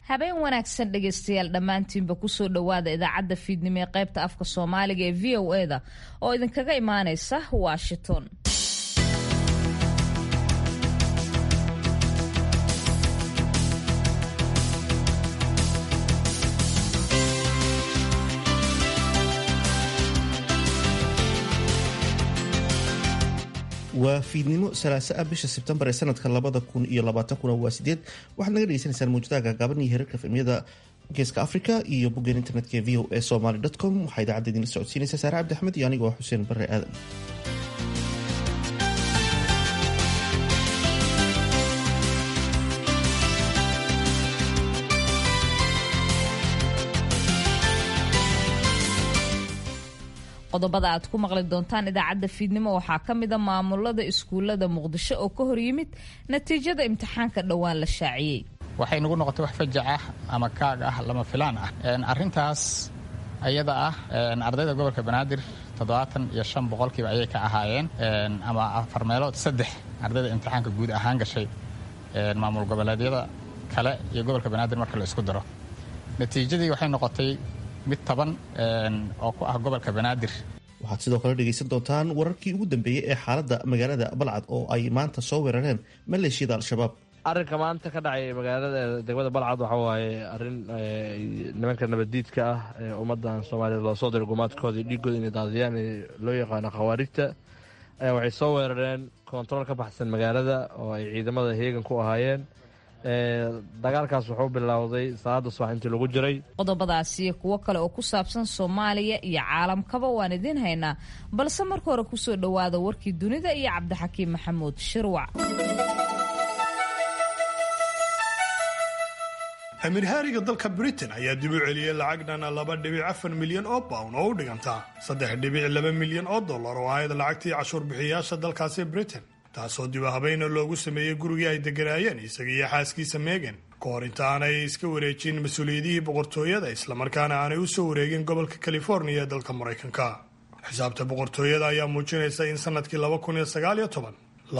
habeen wanaagsan dhegaystayaal dhammaantiinba kusoo dhowaada idaacadda fiidnimo ee qaybta afka soomaaliga ee v o eda oo idinkaga imaanaysa Washington. waa fiidnimo salaasaa bisha Sebtembar ee sanadka 2020 waa 8 waxaad naga dhageysanaysaan muujadaha gaagaaban iyo heerarka filmiyada geeska Afrika iyo boggaan internetka ee voasomali.com. waxaa idaacadda idinla socodsiinaysa Saare Cabdi Axmed iyo anigoo Xuseen Barre Aadan. qodobada aad ku maqli doontaan idaacadda fiidnimo waxaa ka mid a maamulada iskuulada Muqdisho oo ka hor yimid natiijada imtixaanka dhawaan la shaaciyay. waxay nagu noqotay wax fajac ah ama kaag ah lama filaan ah. arintaas ayada ah ardayda gobolka Banaadir 75% ayay ka ahaayeen ama 4 meelood 3 ardayda imtixaanka guud ahaan gashay maamul goboleedyada kale iyo gobolka Banaadir marka la isku daro. natiijadii waxay noqotay mid taban oo ku ah gobolka Banaadir. waxaad sidoo kale dhegaysan doontaan wararkii ugu dambeeyay ee xaaladda magaalada Balcad oo ay maanta soo weerareen maleeshiyada Al-Shabaab. arrinka maanta ka dhacay magaalada degmada Balcad waxa waaye arrin nimanka nabadiidka ah ee ummadan Soomaaliyeed loo soo diray gumaadkooda dhiigooda inay daadiyaan loo yaqaan khawaarijta waxay soo weerareen kontarool ka baxsan magaalada oo ay ciidamada heegan ku ahaayeen. dagaalkaas wuxuu bilowday salaada subax intii lagu jiray. qodobadaasi iyo kuwo kale oo ku saabsan Soomaaliya iyo caalamkaba waan idin haynaa, balse marka hore kusoo dhowaada warkii dunida iyo Cabdixakiim Maxamuud Shirwac. Amir Hariga dalka Britain ayaa dib u celiyay lacag dhan 2.4 milyan oo pound oo u dhiganta 3.2 milyan oo dollar oo ay lacagtii cashuur bixiyaasha dalkaasi Britain, taasoo dib u habeyn loogu sameeyay gurigii ay deganaayeen isaga iyo xaaskiisa Meghan kahor intaanay iska wareejin mas'uuliyadihii boqortooyada islamarkaana aanay u soo wareegin gobolka California ee dalka Mareykanka. xisaabta boqortooyada ayaa muujinaysa in sanadkii 2019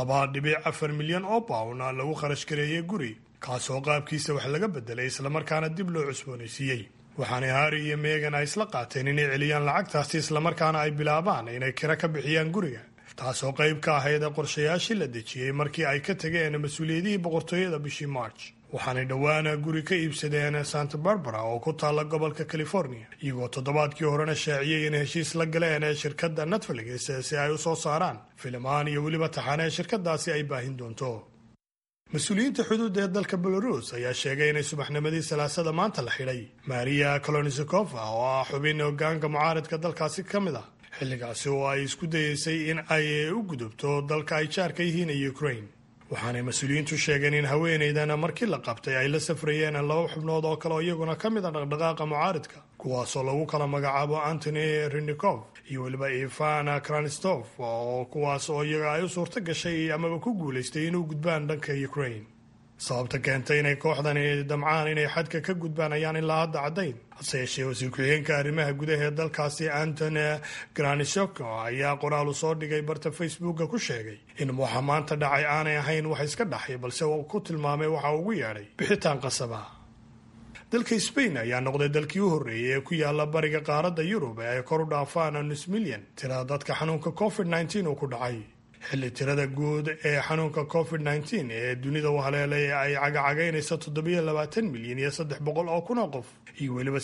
2.4 milyan oo pound lagu kharash gareeyay guri kaasoo qaabkiisa wax laga bedelay islamarkaana dib loo cusboonaysiiyey. waxaana Harry iyo Meghan ay isla qaateen inay celiyaan lacagtaasi islamarkaana ay bilaabaan inay kira ka bixiyaan guriga, taasoo qayb ka ahayd qorshayaashii la dejiyey markii ay ka tageen mas'uuliyadihii boqortooyada bishii March. waxaanay dhowaana guri ka iibsadeen Santa Barbara oo ku taalla gobolka California, iyagoo toddobaadkii horena shaaciyey in heshiis la galeen shirkadda Netflix si ay u soo saaraan filimaan iyo weliba taxane shirkadaasi ay baahin doonto. mas-uuliyiinta xuduudda ee dalka Belarus ayaa sheegay inay subaxnimadii salaasada maanta la xidhay Maria Kolesnikova oo ah xubin hoggaanka mucaaradka dalkaasi ka mid ah, xilligaasi oo ay isku dayeysay in ay u gudubto dalka ay jaarka yihiin ee Ukraine. waxaanay mas-uuliyiintu sheegeen in haweenaydana markii la qabtay ay la safrayeen 2 xubnood oo kale oo iyaguna ka mid a dhaqdhaqaaqa mucaaradka, kuwaasoo lagu kala magacaabo Antony Rinnikov iyo weliba Ivan Kranistov, oo kuwaas oo iyaga ay u suurto gashay amaba ku guulaystay inuu gudbaan dhanka Ukraine. sababta keentay inay kooxdani damcaan inay xadka ka gudbaan ayaan ilaa hadda caddayn, hase yeeshee wasiir ku-xigeenka arrimaha gudaha ee dalkaasi Antony Granishok ayaa qoraal u soo dhigay barta Facebooka ku sheegay in waxa maanta dhacay aanay ahayn wax iska dhaxay, balse uu ku tilmaamay waxa ugu yeedhay bixitaan qasaba. dalka Spain ayaa noqday dalkii u horreeyay ee ku yaala bariga qaaradda Yurub ee ay kor u dhaafaan 5 milyan tirada dadka xanuunka COVID-19 uu ku dhacay, xilli tirada guud ee xanuunka COVID-19 ee dunida u haleelay ay cagacagaynayso 27 milyan iyo 300 oo kun oo qof iyo weliba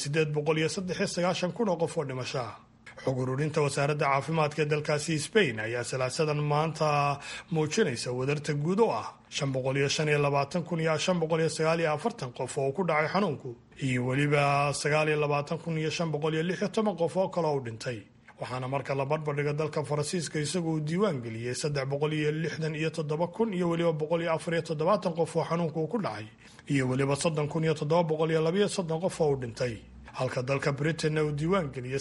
893 kun oo qof oo dhimasho ah. xog ururinta wasaaradda caafimaadka ee dalkaasi Spain ayaa salaasadan maanta muujinaysa wadarta guud oo ah 525,549 qof oo ku dhacay xanuunku iyo weliba 29,516 qof oo kale oo dhintay. waxaana marka la barbardhigo dalka Faransiiska isagoo diiwaan geliyay 367 iyo weliba 147 qof oo xanuunku ku dhacay iyo weliba 30,732 qof oo dhintay, halka dalka Britain uu diiwaan geliyay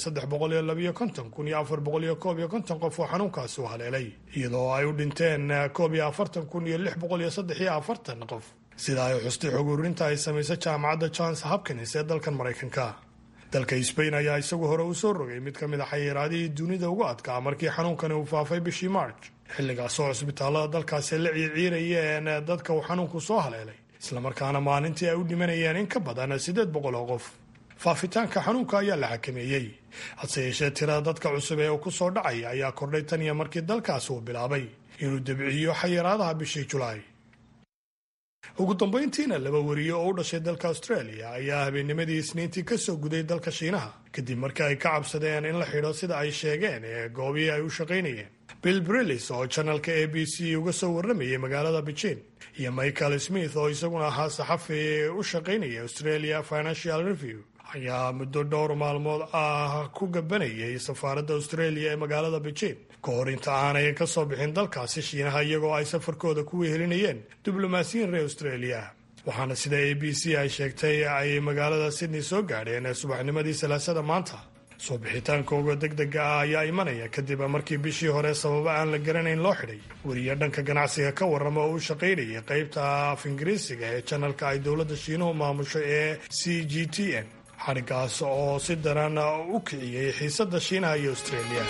352,451 qof oo xanuunkaasi u haleelay, iyadoo ay u dhinteen 41,643 qof, sida ay xustay xog ururinta ay samaysay jaamacadda Johns Hopkins ee dalkan Mareykanka. dalka Spain ayaa isagu hore u soo rogay mid ka mid ah xayiraadihii dunida ugu adkaa markii xanuunkani uu faafay bishii March, xilligaasoo cusbitaalada dalkaasi la ciirciirayeen dadka uu xanuunku soo haleelay islamarkaana maalintii ay u dhimanayeen in ka badan 800 oo qof. faafitaanka xanuunka ayaa la xakameeyey, hase yeeshee tirada dadka cusub ee ku soo dhacaya ayaa kordhay tan iyo markii dalkaasi uu bilaabay inuu dabciyo xayiraadaha bishii Julaay. ugu dambayntiina 2 wariye oo u dhashay dalka Australia ayaa habeennimadii Isniintii ka soo guday dalka Shiinaha kadib markii ay ka cabsadeen in la xidho sida ay sheegeen ee goobihii ay u shaqaynayeen. Bill Brillis oo channelka ABC uga soo warramayay magaalada Beijing iyo Michael Smith oo isaguna ahaa saxafi u shaqaynaya Australia Financial Review ayaa muddo dhowr maalmood ku gabanayay safaaradda Australia ee magaalada Beijing ka hor inta aanay ka soo bixin dalkaasi Shiinaha iyagoo ay safarkooda ku wehelinayeen diblomaasiyiin reer Australia. waxaana sida ABC ay sheegtay ay magaalada Sydney soo gaadheen subaxnimadii Salaasada maanta. soo bixitaankooda degdega ah ayaa imanaya kadib markii bishii hore sababo aan la garanayn loo xidhay wariye dhanka ganacsiga ka warrama oo u shaqaynayay qaybta af Ingiriisiga ee channelka ay dowladda Shiinuhu maamusho ee CGTN, xarigaas oo si daran u kiciyay xiisadda Shiinaha iyo Australia.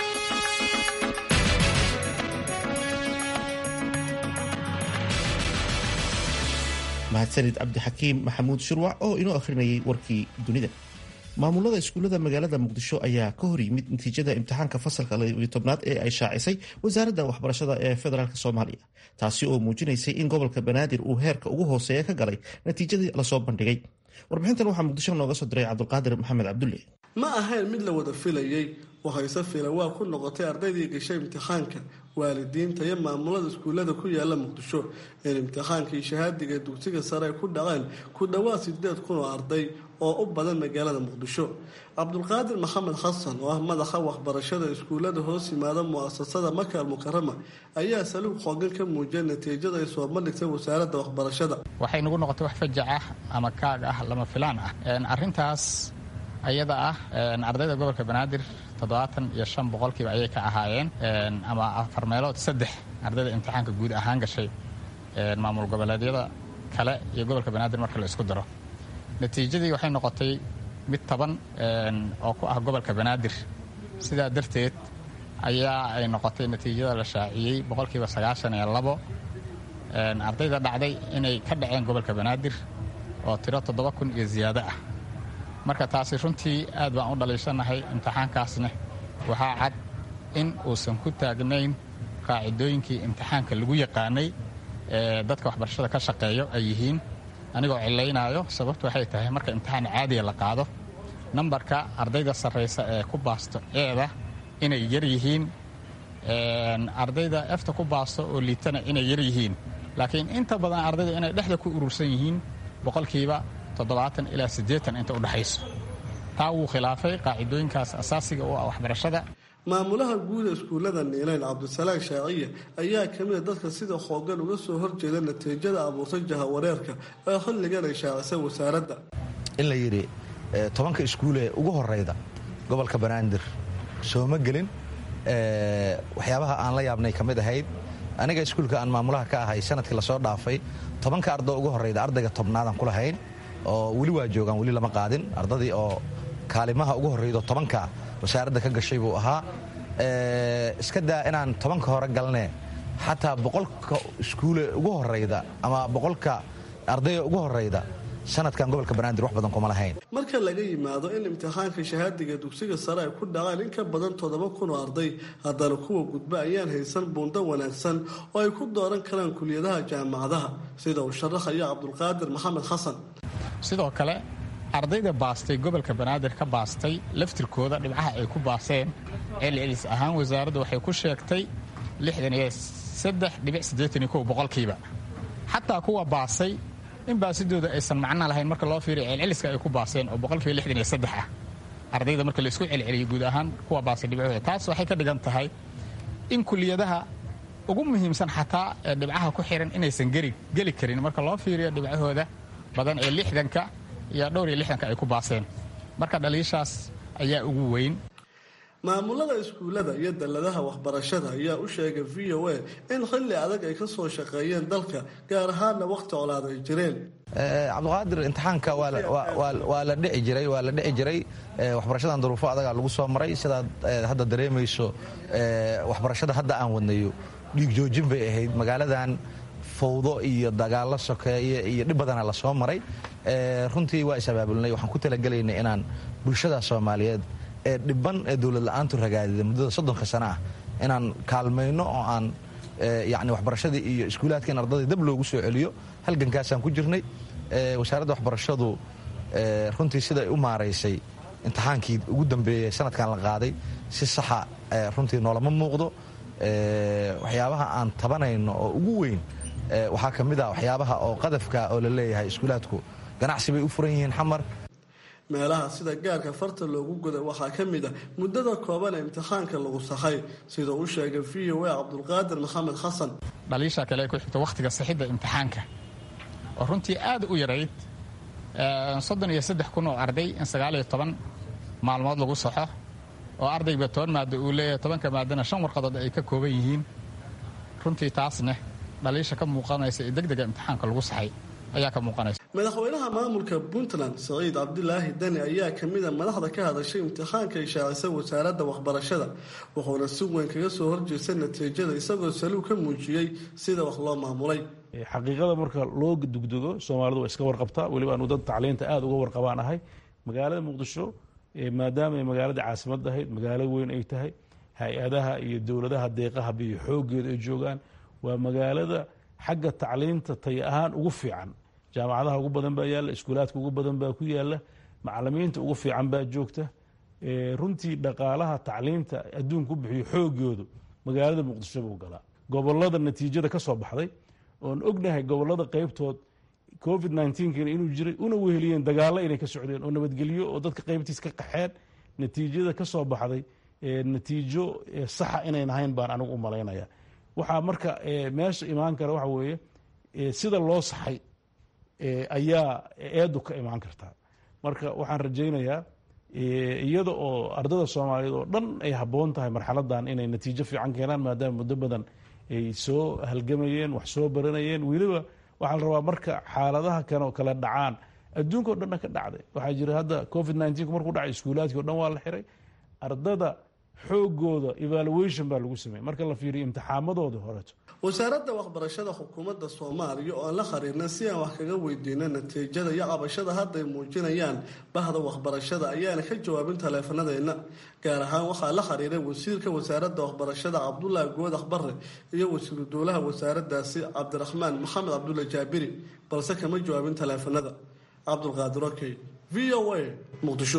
mahadsanid cabdixakiim maxamuud shirwac oo inoo akhrinayay warkii dunida. maamulada iskuullada magaalada muqdisho ayaa ka hor yimid natiijada imtixaanka fasalka 12aad ee ay shaacisay wasaaradda waxbarashada ee federaalk Soomaaliya, taasi oo muujinaysay in gobolka Banaadir uu heerka ugu hooseeya ka galay natiijadii lasoo bandhigay. warbixintan waxaa muqdisho nooga soo diray cabdulqaadir maxamed cabdulle. ma ahayn mid la wada filayay, waxayse fila waa ku noqotay ardaydii gashay imtixaanka, waalidiinta iyo maamulada iskuullada ku yaala muqdisho in imtixaankii shahaadiga dugsiga sare ay ku dhaceen ku dhawaad 8,000 oo arday oo u badan magaalada muqdisho. cabdulqaadir maxamed xasan oo ah madaxa waxbarashada iskuullada hoos yimaada mu'asasada Maka al-Mukarrama ayaa saluug xoogan ka muujiyay natiijada ay soo bandhigtay wasaaradda waxbarashada. waxay nagu noqotay wax fajac ah ama kaag ah lama filaan ah. arrintaas ayada ah ardayda gobolka Banaadir 75% ayay ka ahaayeen ama 4/3 ardayda imtixaanka guud ahaan gashay maamul goboleedyada kale iyo gobolka Banaadir marka la isku daro. natiijadii waxay noqotay mid 10 oo ku ah gobolka Banaadir. sidaa darteed ayaa ay noqotay natiijada la shaaciyay 92% ardayda dhacday inay ka dhaceen gobolka Banaadir oo tiro 7,000 iyo ziyaado ah. marka taasi runtii aad baan u dhaliishanahay. imtixaankaasna waxaa cad in uusan ku taagnayn qaacidooyinkii imtixaanka lagu yaqaanay ee dadka waxbarashada ka shaqeeyo ay yihiin. anigoo cilaynayo sababtu waxay tahay marka imtixaan caadiya la qaado nambarka ardayda sarreysa ee ku baasto eeda inay yar yihiin, ardayda efta ku baasto oo liitana inay yar yihiin, laakiin inta badan ardayda inay dhexda ku urursan yihiin 70% ilaa 80% inta u dhaxayso. taa wuu khilaafay qaacidooyinkaas asaasiga u ah waxbarashada. maamulaha guud ee iskuullada Niilayl Cabdisalaam Shaaciye ayaa kamid dadka sida xoogan uga soo horjeeda natiijada abuurtay jahawareerka ee xilligan ay shaacisay wasaaradda. in la yiri 10 iskuul ee ugu horeyda gobolka Banaadir soo ma gelin waxyaabaha aan la yaabnay kamid ahayd. aniga iskuulka aan maamulaha ka ahay sanadkii la soo dhaafay 10 arday ugu horeyda ardayga 10aad aan ku lahayn oo wali waa joogan, wali lama qaadin. ardadii oo kaalimaha ugu horeydo 10 wasaaradda ka gashay buu ahaa. iska daa inaan 10 hore galnay xataa 100 iskuule ugu horeyda ama 100 ardayda ugu horeyda sanadkan gobolka Banaadir wax badan kuma lahayn. marka laga yimaado in imtixaanka shahaadiga dugsiga sare ay ku dhaceen in ka badan 7,000 oo arday, haddana kuwa gudba ayaan haysan buundo wanaagsan oo ay ku dooran karaan kuliyadaha jaamacadaha, sida uu sharaxaya cabdulqaadir maxamed xasan. sidoo kale ardayda baastay gobolka Banaadir ka baastay laftirkooda dhibcaha ay ku baaseen celcelis ahaan wasaaraddu waxay ku sheegtay 63.81%. xataa kuwa baasay in baasidooda aysan macno lahayn marka loo fiiriyo celceliska ay ku baaseen oo 63% ah. ardayda marka la isku celceliyo guud ahaan kuwa baasay dhibcooda, taas waxay ka dhigan tahay in kuliyadaha ugu muhiimsan xataa dhibcaha ku xiran inaysan geli karin marka loo fiiriyo dhibcahooda badan ee 60 iyo dhowr iyo 60 ay ku baaseen. marka dhaliishaas ayaa ugu weyn. maamulada iskuullada iyo dalladaha waxbarashada ayaa u sheegay VOA in xilli adag ay ka soo shaqeeyeen dalka, gaar ahaanna waqti colaad ay jireen. cabdulqaadir imtixaanka waa la dhici jiray waxbarashadan duruufo adagaa lagu soo maray. sidaad hadda dareemayso waxbarashada hadda aan wadnayo dhiig joojin bay ahayd. magaaladan fawdo iyo dagaallo sokeeye iyo dhib badana la soo maray runtii waa is-abaabulnay waxaan ku talagelaynay inaan bulshada soomaaliyeed ee dhibban ee dowlad la-aantu ragaadida muddada 30 sano ah inaan kaalmayno oo aan yacni waxbarashadii iyo iskuulaadka in ardadii dab loogu soo celiyo halgankaasaan ku jirnay wasaaradda waxbarashadu runtii siday u maaraysay imtixaankii ugu dambeeyey sanadkan la qaaday si saxa runtii noolama muuqdo waxyaabaha aan tabanayno oo ugu weyn waxaa ka mid ah waxyaabaha oo qadafka oo la leeyahay iskuulaadku ganacsi bay u furan yihiin xamar meelaha sida gaarka farta loogu goda waxaa ka mid ah muddada kooban ee imtixaanka lagu saxay sida uu sheegay VOA Cabdulqaadir Maxamed Xasan dhaliisha kale ku xigta waqtiga saxidda imtixaanka oo runtii aad u yarayd 33,000 oo arday in 19 maalmood lagu saxo oo ardayba 10 maado uu leeyahay 10ka maadana 5 warqadood ay ka kooban yihiin runtii taasna dhaliisha ka muuqanaysa degdega imtixaanka lagu saxay ayaa ka muuqanaysa madaxweynaha maamulka Puntland Saciid Cabdilaahi Dani ayaa kamid ah madaxda ka hadashay imtixaanka ay shaacisay wasaaradda waxbarashada wuxuuna si weyn kaga soo horjeestay natiijada isagoo saluug ka muujiyay sida wax loo maamulay xaqiiqada marka loo dugdugo Soomaalidu waa iska warqabtaa waliba aanu dad tacliinta aad uga warqabaan ahay magaalada Muqdisho maadaama ay magaalada caasimadda ahayd magaalo weyn ay tahay hay-adaha iyo dowladaha deeqaha biyo xoogeeda ay joogaan waa magaalada xagga tacliinta tay ahaan ugu fiican jaamacadaha ugu badan baa yaalla iskuulaadka ugu badan baa ku yaalla macallimiinta ugu fiican baa joogta runtii dhaqaalaha tacliinta adduunka ku bixiyo xoogoodu magaalada Muqdisho buu galaa gobollada natiijada ka soo baxday oon ognahay gobollada qaybtood COVID-19 inuu jiray una weheliyeen dagaallo inay ka socdeen oo nabadgelyo oo dadka qaybtiis ka qaxeen natiijada ka soo baxday natiijo saxa inayn ahayn baan anigu u malaynayaa waxaa marka meesha imaan kara waxa weeye sida loo saxay ayaa eedu ka imaan kartaa marka waxaan rajaynayaa iyada oo ardada Soomaaliyeed oo dhan ay habboon tahay marxaladan inay natiijo fiican keenaan maadaama muddo badan ay soo halgamayeen wax soo baranayeen weliba waxaa la rabaa marka xaaladaha kale oo kala dhacaan adduunka oo dhan ka dhacday waxaa jira hadda COVID-19 markuu dhacay iskuulaadkii oo dhan waa la xiray ardada xoogooda evaluation baa lagu sameeyay marka la fiiriyo imtixaamadooda horeeto wasaaradda waxbarashada xukuumadda Soomaaliya oo la xiriirna si aan wax kaga weydiino natiijada iyo cabashada hadda ay muujinayaan bahda waxbarashada ayaana ka jawaabin taleefanadeena gaar ahaan waxaa la xiriiray wasiirka wasaaradda waxbarashada Cabdullaahi Goodax Barre iyo wasiiru dowlaha wasaaraddaasi Cabdiraxmaan Maxamed Cabdulla Jaabiri balse kama jawaabin taleefanada Cabdulqaadir Okey VOA Muqdisho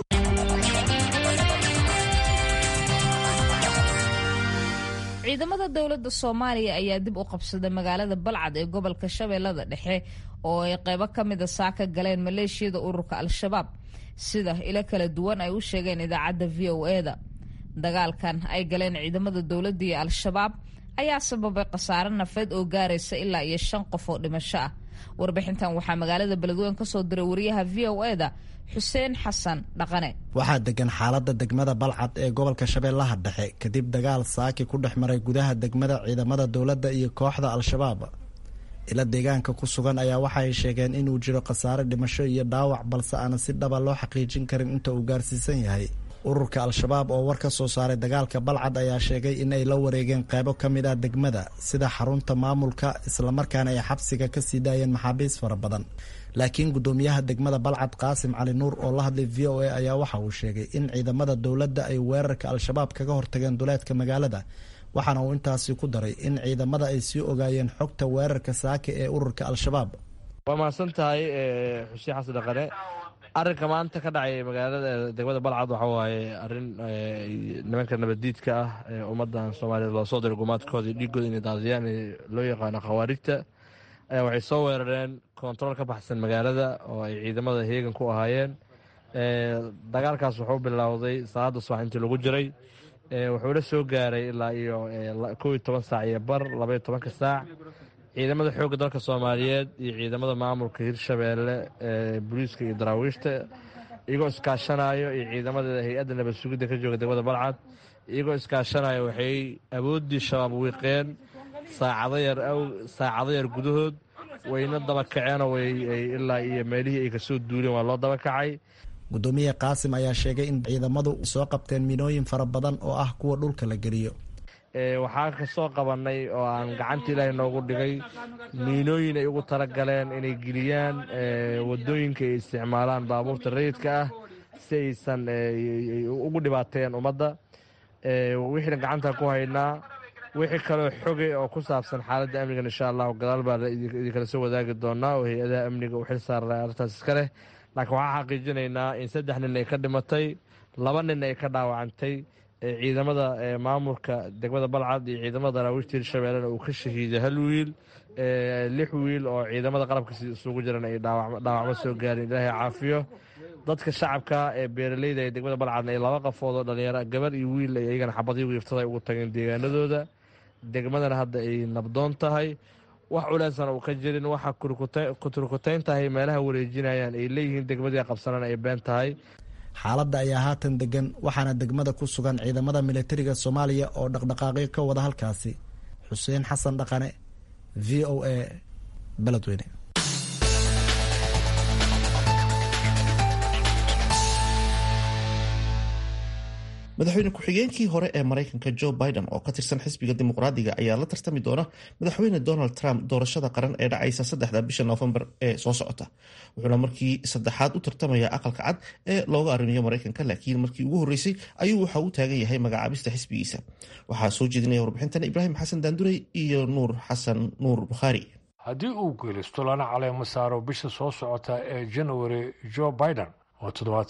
ciidamada dowladda Soomaaliya ayaa dib u qabsaday magaalada Balcad ee gobolka Shabeellada Dhexe oo ay qaybo ka mid ah saaka galeen maleeshiyada ururka Al-Shabaab sida ila kala duwan ay u sheegeen idaacadda VOA-da dagaalkan ay galeen ciidamada dowladda iyo Al-Shabaab ayaa sababay khasaare nafeed oo gaaraysa ilaa 5 qof oo dhimasho ah warbixintan waxaa magaalada Beledweyne ka soo diray wariyaha VOA-da Xuseen Xasan Dhaqane waxaa degan xaaladda degmada Balcad ee gobolka Shabeellaha Dhexe kadib dagaal saaki ku dhex maray gudaha degmada ciidamada dowladda iyo kooxda Al-Shabaab ila deegaanka ku sugan ayaa waxa ay sheegeen inuu jiro khasaare dhimasho iyo dhaawac balse aan si dhab ah loo xaqiijin karin inta uu gaarsiisan yahay ururka Al-Shabaab oo war ka soo saaray dagaalka Balcad ayaa sheegay in ay la wareegeen qaybo ka mid ah degmada sida xarunta maamulka isla markaana ay xabsiga ka sii daayeen maxaabiis fara badan laakiin gudoomiyaha degmada Balcad Qaasim Cali Nuur oo la hadlay VOA ayaa waxa uu sheegay in ciidamada dowladda ay weerarka Al-Shabaab kaga hortageen duleedka magaalada waxaana uu intaasi ku daray in ciidamada ay sii ogaayeen xogta weerarka saaka ee ururka Al-Shabaab waa mahadsan tahay Xuseen Xasan Dhaqane arrinka maanta ka dhacay magaalada degmada Balcad waxa waaye arrin nimanka nabadiidka ah ee ummadan Soomaaliyeed loo soo diray gumaadkooda dhiigooda inay daadiyaan loo yaqaano khawaarijta waxay soo weerareen kontarool ka baxsan magaalada oo ay ciidamada heegan ku ahaayeen dagaalkaas wuxuu bilowday salaada subax intii lagu jiray wuxuuna soo gaaray ilaa iyo 11 saac iyo bar 12 saac ciidamada xoogga dalka Soomaaliyeed iyo ciidamada maamulka Hirshabeelle booliiska iyo daraawiishta iyagoo iskaashanayo iyo ciidamada hay'adda nabad sugidda ka jooga degmada Balcad iyagoo iskaashanayo waxay awoodii shabaab wiiqeen saacado yar gudahood wayna daba kaceen oo ilaa iyo meelihii ay kasoo duuleen waa loo daba kacay gudoomiye Qaasim ayaa sheegay in ciidamadu soo qabteen minooyin fara badan oo ah kuwa dhulka la geliyo waxaan kasoo qabanay oo aan gacanta ilaahay noogu dhigay miinooyin ay ugu talagaleen inay geliyaan wadooyinka ay isticmaalaan baabuurta rayidka ah si aysan ugu dhibaateen ummadda. wixiina gacanta ku haynaa. wixii kaloo xogay oo ku saabsan xaaladda amnigan insha allahu gadaal baa idinkala soo wadaagi doonaa oo hay-adaha amniga u xil saara arrintaas iska leh. laakiin waxaan xaqiijinaynaa in 3 nin ay ka dhimatay, 2 nin ay ka dhaawacantay, ciidamada maamulka degmada Balcad iyo ciidamada daraawiishta Hirshabeelle uu ka shahiiday 1 wiil, 6 wiil oo ciidamada qalabka isugu jiran ay dhaawacmo soo gaareen. ilaahay caafiyo. dadka shacabka ee beeraleyda ee degmada Balcad ay 2 qofood oo dhalinyaro gabar iyo wiil ay iyagana xabadii wiiftada ugu tageen deegaanadooda. degmadana hadda ay nabdoon tahay, wax culeysana uu ka jirin, waxa kuturkuteyn tahay meelaha wareejinayaan ay leeyihiin degmadii qabsanana ay been tahay. xaaladda ayaa haatan degan, waxaana degmada ku sugan ciidamada militariga Soomaaliya oo dhaqdhaqaaqyo ka wada halkaasi. Xuseen Xasan Dhaqane, VOA, Beledweyne. madaxweyne ku-xigeenkii hore ee Mareykanka Joe Biden oo ka tirsan xisbiga dimuqraadiga ayaa la tartami doona madaxweyne Donald Trump doorashada qaran ee dhacaysa 3 bisha Noofembar ee soo socota. wuxuuna markii saddexaad u tartamaya aqalka cad ee looga arrimiyo Mareykanka, laakiin markii ugu horeysay ayuu waxa uu taagan yahay magacaabista xisbigiisa. waxaa soo jeedinaya warbixintan Ibraahim Xasan Daandurey iyo Nuur Xasan Nuur Bukhaari. haddii uu geelisto lana caleemo saaro bisha soo socota ee January, Joe Biden oo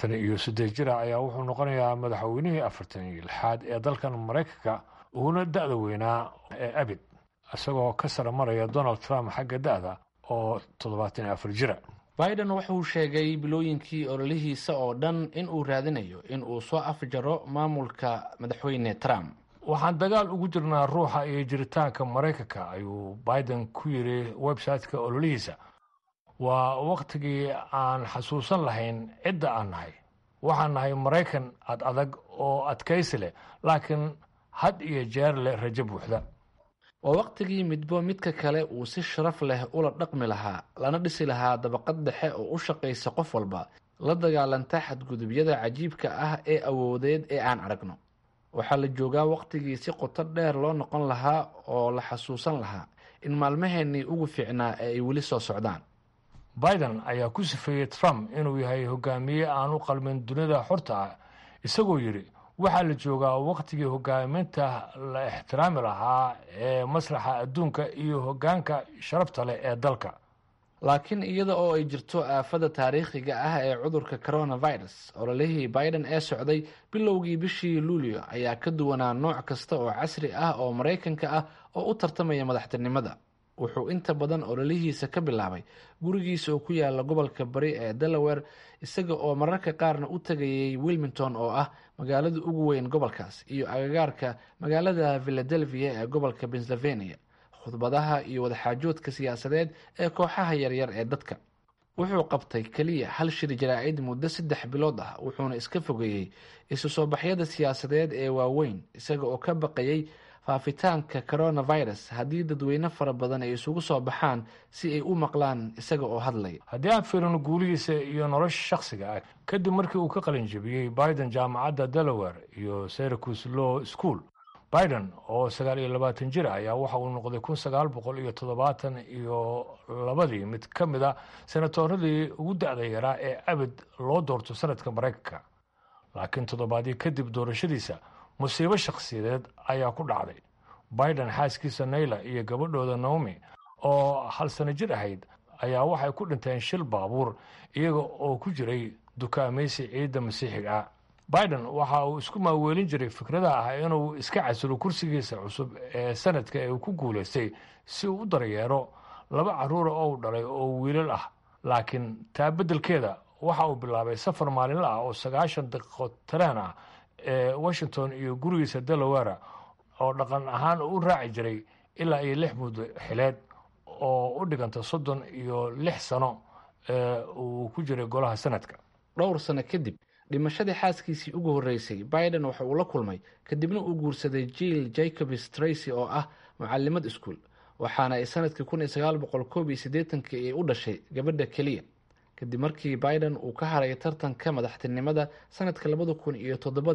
78 jir ah ayaa wuxuu noqonayaa madaxweynihii 46aad ee dalkan Mareykanka, uuna da'da weynaa ee abid, isagoo ka sare maraya Donald Trump xagga da'da oo 74 jira. Biden wuxuu sheegay bilooyinkii ololihiisa oo dhan in uu raadinayo in uu soo afjaro maamulka madaxweyne Trump. waxaan dagaal ugu jirnaa ruuxa iyo jiritaanka Mareykanka, ayuu Biden ku yiri website-ka ololihiisa. waa waqtigii aan xasuusan lahayn cidda aan nahay. waxaan nahay Mareykan adag oo adkaysi leh, laakiin had iyo jeer leh rajo buuxda. waa waqtigii midbo midka kale uu si sharaf leh ula dhaqmi lahaa, lana dhisi lahaa dabaqad dhexe oo u shaqaysa qof walba, la dagaalanta xadgudubyada cajiibka ah ee awoodeed ee aan aragno. waxaa la joogaa waqtigii si qoto dheer loo noqon lahaa oo la xasuusan lahaa in maalmaheennii ugu fiicnaa ee ay weli soo socdaan. Biden ayaa ku sifeeyey Trump inuu yahay hogaamiye aan u qalmin dunida xorta ah, isagoo yiri waxaa la joogaa waqtigii hogaaminta la ixtiraami lahaa ee masraxa adduunka iyo hogaanka sharafta leh ee dalka. laakiin iyada oo ay jirto aafada taariikhiga ah ee cudurka coronavirus, ololihii Biden ee socday bilowgii bishii Luulyo ayaa ka duwanaa nooc kasta oo casri ah oo Mareykanka ah oo u tartamaya madaxtinimada. wuxuu inta badan ololihiisa ka bilaabay gurigiisa oo ku yaala gobolka bari ee Delaware, isaga oo mararka qaarna u tagayay Wilmington oo ah magaalada ugu weyn gobolkaas, iyo agagaarka magaalada Philadelphia ee gobolka Pennsylvania. khudbadaha iyo wadaxaajoodka siyaasadeed ee kooxaha yaryar ee dadka. wuxuu qabtay kaliya 1 shir jaraa'id muddo 3 bilood ah, wuxuuna iska fogeeyey isu soo baxyada siyaasadeed ee waaweyn, isaga oo ka baqayay faafitaanka coronavirus haddii dadweyne fara badan ay isugu soo baxaan si ay u maqlaan isaga oo hadlay. haddii aan fiirino guulihiisa iyo nolosha shakhsiga ah, kadib markii uu ka qalin jebiyey Biden jaamacadda Delaware iyo Syracuse Law School, Biden oo 29 jir ah ayaa waxa uu noqday 1972 mid ka mid ah senatoradii ugu da'da yaraa ee abid loo doorto sanadka Mareykanka. laakiin toddobaadii kadib doorashadiisa, musiibo shakhsiyadeed ayaa ku dhacday. Biden xaaskiisa Nayla iyo gabadhooda Naomi oo 1 sano jir ahayd ayaa waxay ku dhinteen shil baabuur iyaga oo ku jiray dukaamaysi ciidda masiixiga ah. Biden waxa uu isku maaweelin jiray fikrada ah inuu iska casilo kursigiisa cusub ee sanadka ee uu ku guulaystay si uu u daryeero 2 carruur oo uu dhalay oo wiilal ah. laakiin taa beddelkeeda waxa uu bilaabay safar maalinle ah oo 90 daqiiqo tareen ah ee Washington iyo gurigiisa Delaware oo dhaqan ahaan u raaci jiray ilaa iyo 6 muddo xileed oo u dhiganta 36 sano uu ku jiray golaha sanadka. dhowr sano kadib dhimashadii xaaskiisii ugu horeysay, Biden waxa uu la kulmay kadibna uu guursaday Jill Jacobs Tracy oo ah mucallimad iskuul, waxaana ay sanadkii 1981 u dhashay gabadha keliya. kadib markii Biden uu ka haray tartanka madaxtinimada sanadka 2007,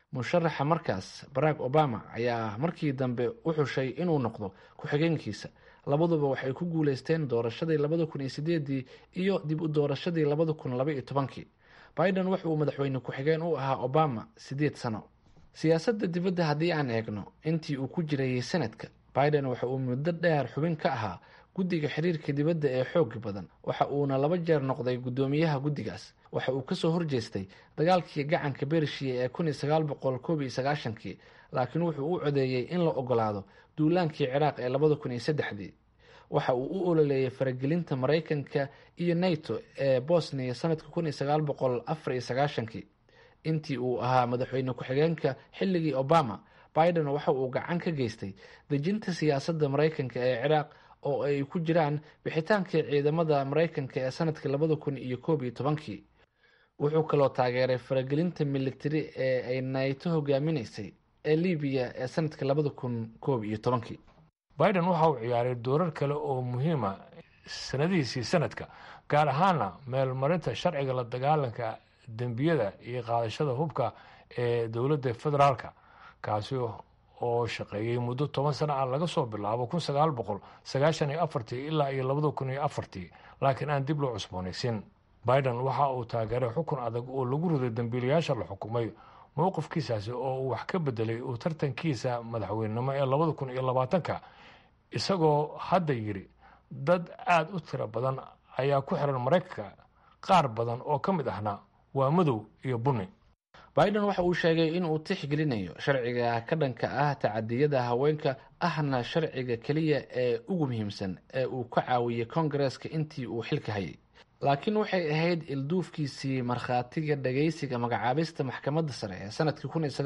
musharaxa markaas barack obama ayaa markii dambe u xushay inuu noqdo ku-xigeenkiisa. labaduba waxay ku guuleysteen doorashadii 2008 iyo dib u doorashadii 2012. biden wuxuu madaxweyne ku-xigeen u ahaa obama 8 sano. siyaasadda dibadda haddii aan eegno, intii uu ku jiray sanadka, biden waxa uu muddo dheer xubin ka ahaa guddiga xiriirka dibadda ee xoog badan, waxa uuna 2 jeer noqday guddoomiyaha guddigaas. waxa uu kasoo horjeestay dagaalkii gacanka bershiya ee 1991, laakiin wuxuu u codeeyey in la ogolaado duulaankii ciraaq ee 2003. waxa uu u ololeeyay faragelinta maraykanka iyo nato ee bosnia sanadka 1994. intii uu ahaa madaxweyne ku-xigeenka xilligii obama, biden waxa uu gacan ka geystay dejinta siyaasadda maraykanka ee ciraaq, oo ay ku jiraan bixitaankii ciidamada maraykanka ee sanadka 2011. wuxuu kaloo taageeray faragelinta militari ee ay nato hogaaminaysay ee libiya ee sanadka 2011. biden waxa uu ciyaaray doorar kale oo muhiima sanadihiisii sanadka, gaar ahaana meelmarinta sharciga la dagaalanka dembiyada iyo qaadashada hubka ee dowladda federaalka, kaasi oo shaqeeyey muddo 10 sano ah laga soo bilaabo 1994 ilaa iyo 2004, laakiin aan dib loo cusboonaysin. biden waxa uu taageeray xukun adag oo lagu riday dambiilayaasha la xukumay. mowqifkiisaasi oo uu wax ka bedelay uu tartankiisa madaxweynenimo ee 2020, isagoo hadda yidhi dad aada u tiro badan ayaa ku xiran maraykanka, qaar badan oo ka mid ahna waa madow iyo bunni. biden waxa uu sheegay in uu tixgelinayo sharciga ka dhanka ah tacadiyada haweenka, ahna sharciga keliya ee ugu muhiimsan ee uu ka caawiyey kongareeska intii uu xilka hayay. laakiin waxay ahayd ilduufkiisii markhaatiga dhagaysiga magacaabista maxkamadda sare ee sanadkii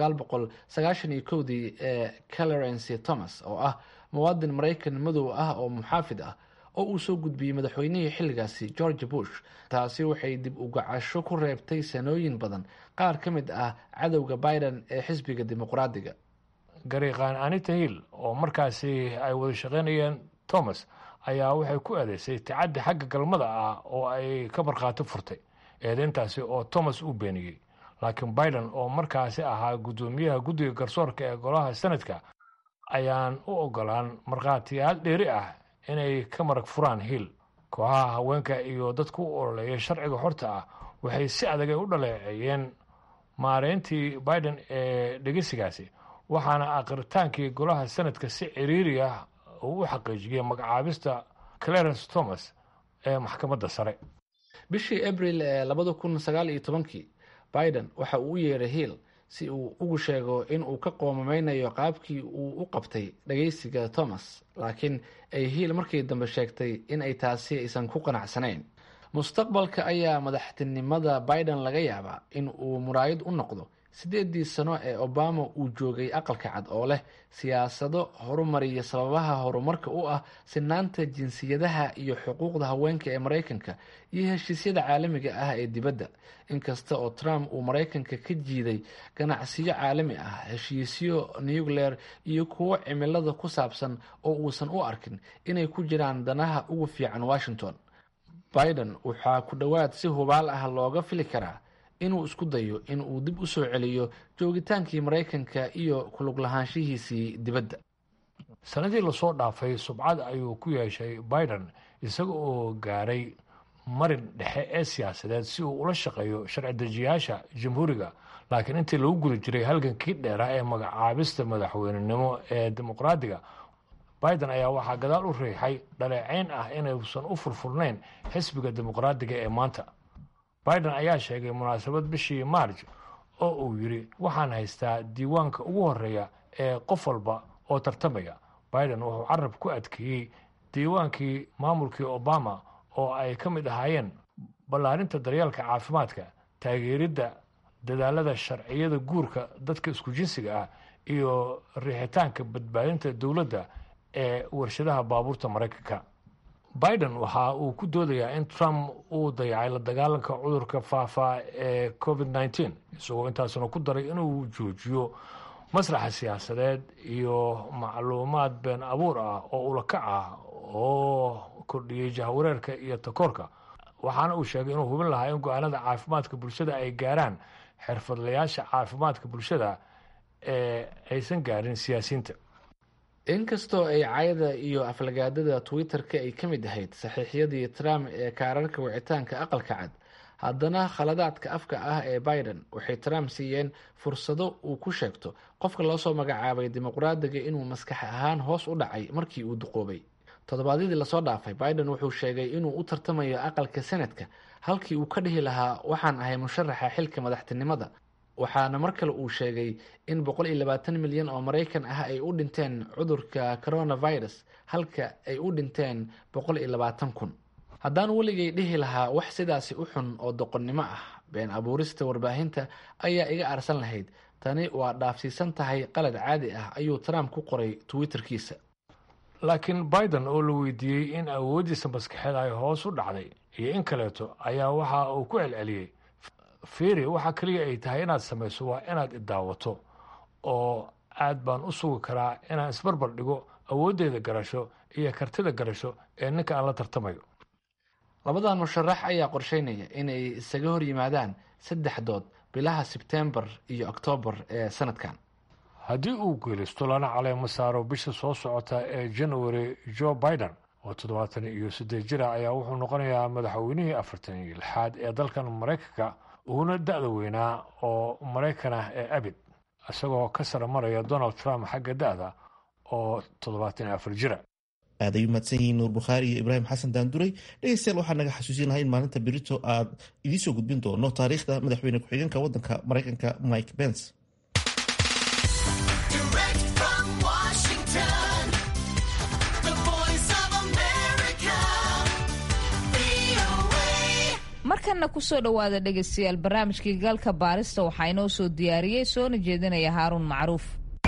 1991 ee Clarence Thomas, oo ah muwaadin maraykan madow ah oo muxaafid ah, oo uu soo gudbiyey madaxweynihii xilligaasi George Bush. taasi waxay dib u gacasho ku reebtay sanooyin badan qaar ka mid ah cadowga biden ee xisbiga dimuqraadiga. gariiqaan anita hill oo markaasi ay wada shaqaynayeen Thomas ayaa waxay ku eedeysay tacaddi xagga galmada ah oo ay ka markhaati furtay, eedeyntaasi oo Thomas uu beeniyey. laakiin biden oo markaasi ahaa guddoomiyaha guddiga garsoorka ee golaha sanadka ayaan u ogolaan markhaatiyaal dheeri ah inay ka marag furaan hill. kooxaha haweenka iyo dadku u ololeeya sharciga xorta ah waxay si adag u dhaleeceeyeen maareyntii biden ee dhegeysigaasi, waxaana aqritaankii golaha sanadka si ciriiri ah uu u xaqiijiyey magacaabista Clarence Thomas ee maxkamadda sare. bishii abril ee 2019, biden waxa uu u yeeray hill si uu ugu sheego in uu ka qoomameynayo qaabkii uu u qabtay dhageysiga Thomas, laakiin ay hill markii dambe sheegtay in ay taasi aysan ku qanacsanayn. mustaqbalka ayaa madaxtinimada biden laga yaabaa in uu muraayad u noqdo 8 sano ee obama uu joogay aqalka cad, oo leh siyaasado horumariya sababaha horumarka u ah sinaanta jinsiyadaha iyo xuquuqda haweenka ee maraykanka iyo heshiisyada caalamiga ah ee dibadda. inkasta oo Trump uu maraykanka ka jiiday ganacsiyo caalami ah, heshiisyo nuclear iyo kuwo cimilada ku saabsan oo uusan u arkin inay ku jiraan danaha ugu fiican Washington, biden waxaa ku dhowaad si hubaal ah looga fili karaa inuu isku dayo in uu dib u soo celiyo joogitaankii maraykanka iyo ku lug lahaanshihiisii dibadda. sanadii lasoo dhaafay subcad ayuu ku yeeshay biden, isaga oo gaaray marin dhexe ee siyaasadeed si uu ula shaqeeyo sharci dejiyaasha jamhuuriga. laakiin intii lagu guda jiray halgankii dheera ee magacaabista madaxweynenimo ee dimuqraadiga, biden ayaa waxaa gadaal u riixay dhaleeceyn ah inaysan u furfurnayn xisbiga dimuqraadiga ee maanta. biden ayaa sheegay munaasabad bishii maarj oo uu yidhi waxaan haystaa diiwaanka ugu horeeya ee qof walba oo tartamaya. biden wuxuu carab ku adkeeyey diiwaankii maamulkii obama oo ay ka mid ahaayeen ballaarinta daryeelka caafimaadka, taageeridda dadaalada sharciyada guurka dadka isku jinsiga ah, iyo riixitaanka badbaadinta dowladda ee warshadaha baabuurta maraykanka. biden waxa uu ku doodayaa in Trump uu dayacay la dagaalanka cudurka faafa ee COVID-19, isagoo intaasuna ku daray inuu joojiyo masraxa siyaasadeed iyo macluumaad been abuur ah oo ulakac ah oo kordhiyey jahwareerka iyo takoorka. waxaana uu sheegay inuu hubin lahaa in go-aanada caafimaadka bulshada ay gaaraan xirfadlayaasha caafimaadka bulshada ee aysan gaarin siyaasiyiinta. inkastoo ay cayda iyo aflagaadada twitter-ka ay ka mid ahayd saxiixyadii trump ee kaararka wicitaanka aqalka cad, haddana khaladaadka afka ah ee biden waxay trump siiyeen fursado uu ku sheegto qofka loo soo magacaabay dimuqraadiga inuu maskax ahaan hoos u dhacay markii uu duqoobay. toddobaadyadii lasoo dhaafay biden wuxuu sheegay inuu u tartamayo aqalka senadka halkii uu ka dhihi lahaa waxaan ahay musharaxa xilka madaxtinimada, waxaana mar kale uu sheegay in 120 milyan oo maraykan ah ay u dhinteen cudurka coronavirus halka ay u dhinteen 120,000. haddaan weligay dhihi lahaa wax sidaasi u xun oo doqonnimo ah, been abuurista warbaahinta ayaa iga arsan lahayd, tani waa dhaafsiisan tahay qalad caadi ah, ayuu Trump ku qoray Twitterkiisa. laakiin biden oo la weydiiyey in awooddiisa maskaxeed ay hoos u dhacday iyo in kaleeto ayaa waxa uu ku celceliyey, fiiri waxa kaliya ay tahay inaad samayso waa inaad idaawato oo aad baan u sugi karaa inaan isbarbar dhigo awooddeeda garasho iyo kartida garasho ee ninka aan la tartamayo. labadan musharax ayaa qorsheynaya inay isaga hor yimaadaan 3 dood bilaha Sebtembar iyo Oktoobar ee sanadkan. haddii uu guulaysto lana caleemo saaro bisha soo socota ee January, Joe Biden oo 78 jira ayaa wuxuu noqonayaa madaxweynihii 46aad ee dalkan Mareykanka, uuna da'da weynaa oo Mareykan ah ee abid, isagoo ka sare maraya Donald Trump xagga da'da oo 74 jira. aad ayuu mahadsan yihiin nuur bukhaari iyo ibraahim xasan daanduray. dhegeystayaal waxaa naga xasuusin lahaa in maalinta berito aad idiin soo gudbin doono taariikhda madaxweyne ku-xigeenka waddanka Mareykanka Mike Pence. markana kusoo dhawaada dhegeystayaal barnaamijkii galka baarista waxaa inoo soo diyaariyey soona jeedinaya Haaruun Macruuf.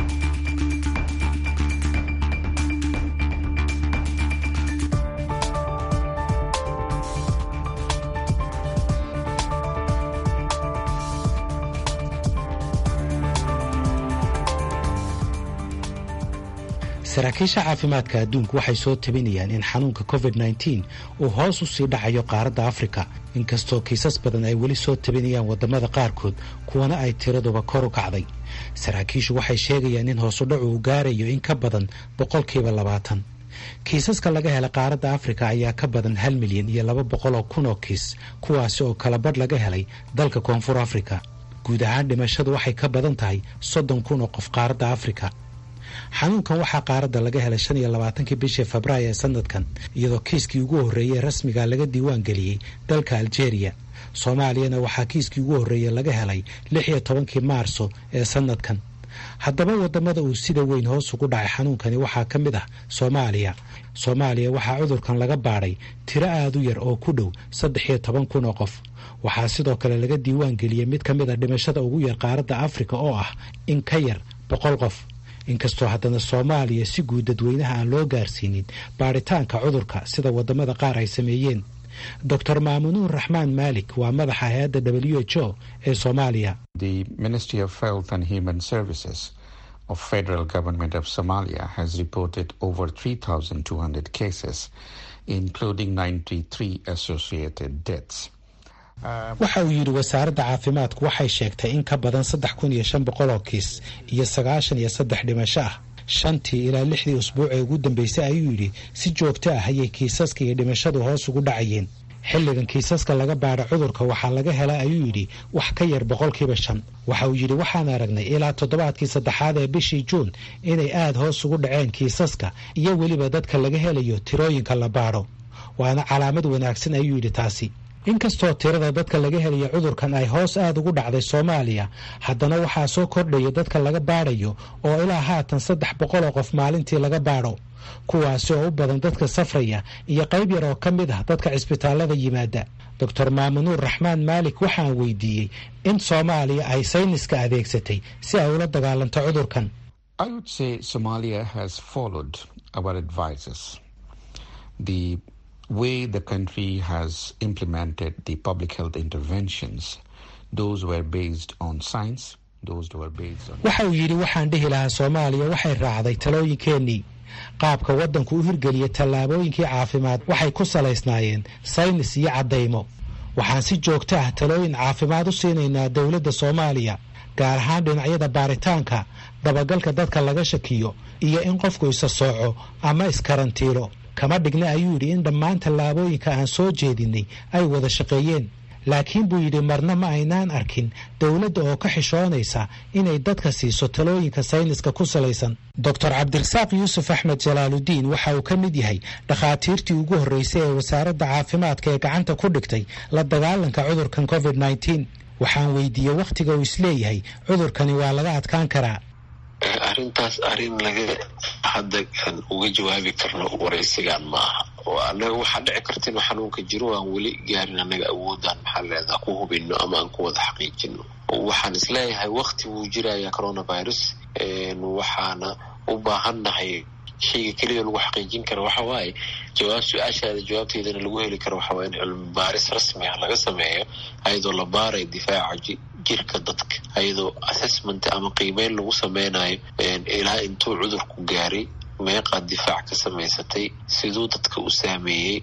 saraakiisha caafimaadka adduunku waxay soo tabinayaan in xanuunka covid-19 uu hoos u sii dhacayo qaaradda Afrika, inkastoo kiisas badan ay weli soo tabinayaan wadamada qaarkood, kuwana ay tiraduba kor u kacday. saraakiishu waxay sheegayaan in hoos u dhacu uu gaarayo in ka badan 20%. kiisaska laga helay qaaradda Afrika ayaa ka badan 1,200,000 oo kiis, kuwaasi oo kala badh laga helay dalka Koonfur Afrika. guud ahaan dhimashadu waxay ka badan tahay 30,000 oo qof qaaradda Afrika. xanuunkan waxaa qaaradda laga helay 25 bishii Febraayo ee sanadkan, iyadoo kiiskii ugu horreeyay rasmiga laga diiwaan geliyey dalka Algeria. Soomaaliyana waxaa kiiskii ugu horreeyay laga helay 16 Maarso ee sanadkan. haddaba wadamada uu sida weyn hoos ugu dhacay xanuunkani waxaa ka mid ah Soomaaliya. Soomaaliya waxaa cudurkan laga baadhay tiro aad u yar oo ku dhow 13,000 oo qof. waxaa sidoo kale laga diiwaan geliyey mid ka mid ah dhimashada ugu yar qaaradda Afrika oo ah in ka yar 100 qof. inkastoo haddana Soomaaliya si guud dadweynaha aan loo gaarsiinin baaritaanka cudurka sida wadamada qaar ay sameeyeen. Dr. Maamunuur Raxmaan Maalik waa madaxa hay'adda WHO ee Soomaaliya. The Ministry of Health and Human Services of Federal Government of Somalia has reported over 3,200 cases, including 93 associated deaths. waxa uu yidhi wasaaradda caafimaadku waxay sheegtay in ka badan 3,500 oo kiis iyo 93 dhimasho ah. 5 ilaa 6 usbuuc ee ugu dambeysay ayuu yidhi si joogto ah ayay kiisaska iyo dhimashadu hoos ugu dhacayeen. xilligan kiisaska laga baadha cudurka waxaa laga helay ayuu yidhi wax ka yar 5%. waxa uu yidhi waxaan aragnay ilaa toddobaadkii 3aad ee bishii Juun inay aad hoos ugu dhaceen kiisaska iyo weliba dadka laga helayo tirooyinka la baadho, waana calaamad wanaagsan ayuu yidhi taasi. inkastoo tirada dadka laga helayo cudurkan ay hoos aad ugu dhacday Soomaaliya, haddana waxaa soo kordhaya dadka laga baadhayo oo ilaa haatan 300 oo qof maalintii laga baadho, kuwaasi oo u badan dadka safraya iyo qayb yar oo ka mid ah dadka cisbitaalada yimaada. Dr. Maamunuur Raxmaan Maalik waxaan weydiiyey in Soomaaliya ay sayniska adeegsatay si ay ula dagaalanto cudurkan. I would say Somalia has followed our advices. The way the country has implemented the public health interventions, those were based on science, those were based on... waxa uu yidhi waxaan dhihi lahaa Soomaaliya waxay raacday talooyinkeenii. qaabka waddanku u hirgeliyay tallaabooyinkii caafimaad waxay ku salaysnaayeen saynis iyo caddaymo. waxaan si joogto ah talooyin caafimaad u siinaynaa dowladda Soomaaliya. gaar ahaan dhinacyada baaritaanka, dabagalka dadka laga shakiyo iyo in qofku isa sooco ama iskarantiilo. kama dhigna ayuu yidhi in dhammaan tallaabooyinka aan soo jeedinay ay wada shaqeeyeen, laakiin buu yidhi marna ma aynaan arkin dowladda oo ka xishoonaysa inay dadka siiso talooyinka sayniska ku salaysan. doctor cabdirasaaq yuusuf axmed jalaaludiin waxa uu ka mid yahay dhakhaatiirtii ugu horreysay ee wasaaradda caafimaadka ee gacanta ku dhigtay la dagaalanka cudurkan covid-19. waxaan weydiiyey wakhtiga uu isleeyahay cudurkani waa laga adkaan karaa. arrintaas arrin laga hadda uga jawaabi karno waraysigan maaha, oo annaga waxaa dhici karta inuu xanuunka jiro aan weli gaarin annaga awoodaan maxaa leedaha ku hubino ama aan ku wada xaqiijino. waxaan isleeyahay wakti wuu jiraya coronavirus, waxaana u baahannahay shayga keliya lagu xaqiijin karo waxa waaye su-aashaada jawaabteedana lagu heli karo waxa waaye in cilmi baaris rasmi ah laga sameeyo ayadoo la baarayo difaaca jirka dadka, ayadoo assessment ama qiimeyn lagu sameynayo ilaa intuu cudurku gaaray, meeqaad difaac ka samaysatay, siduu dadka u saameeyey.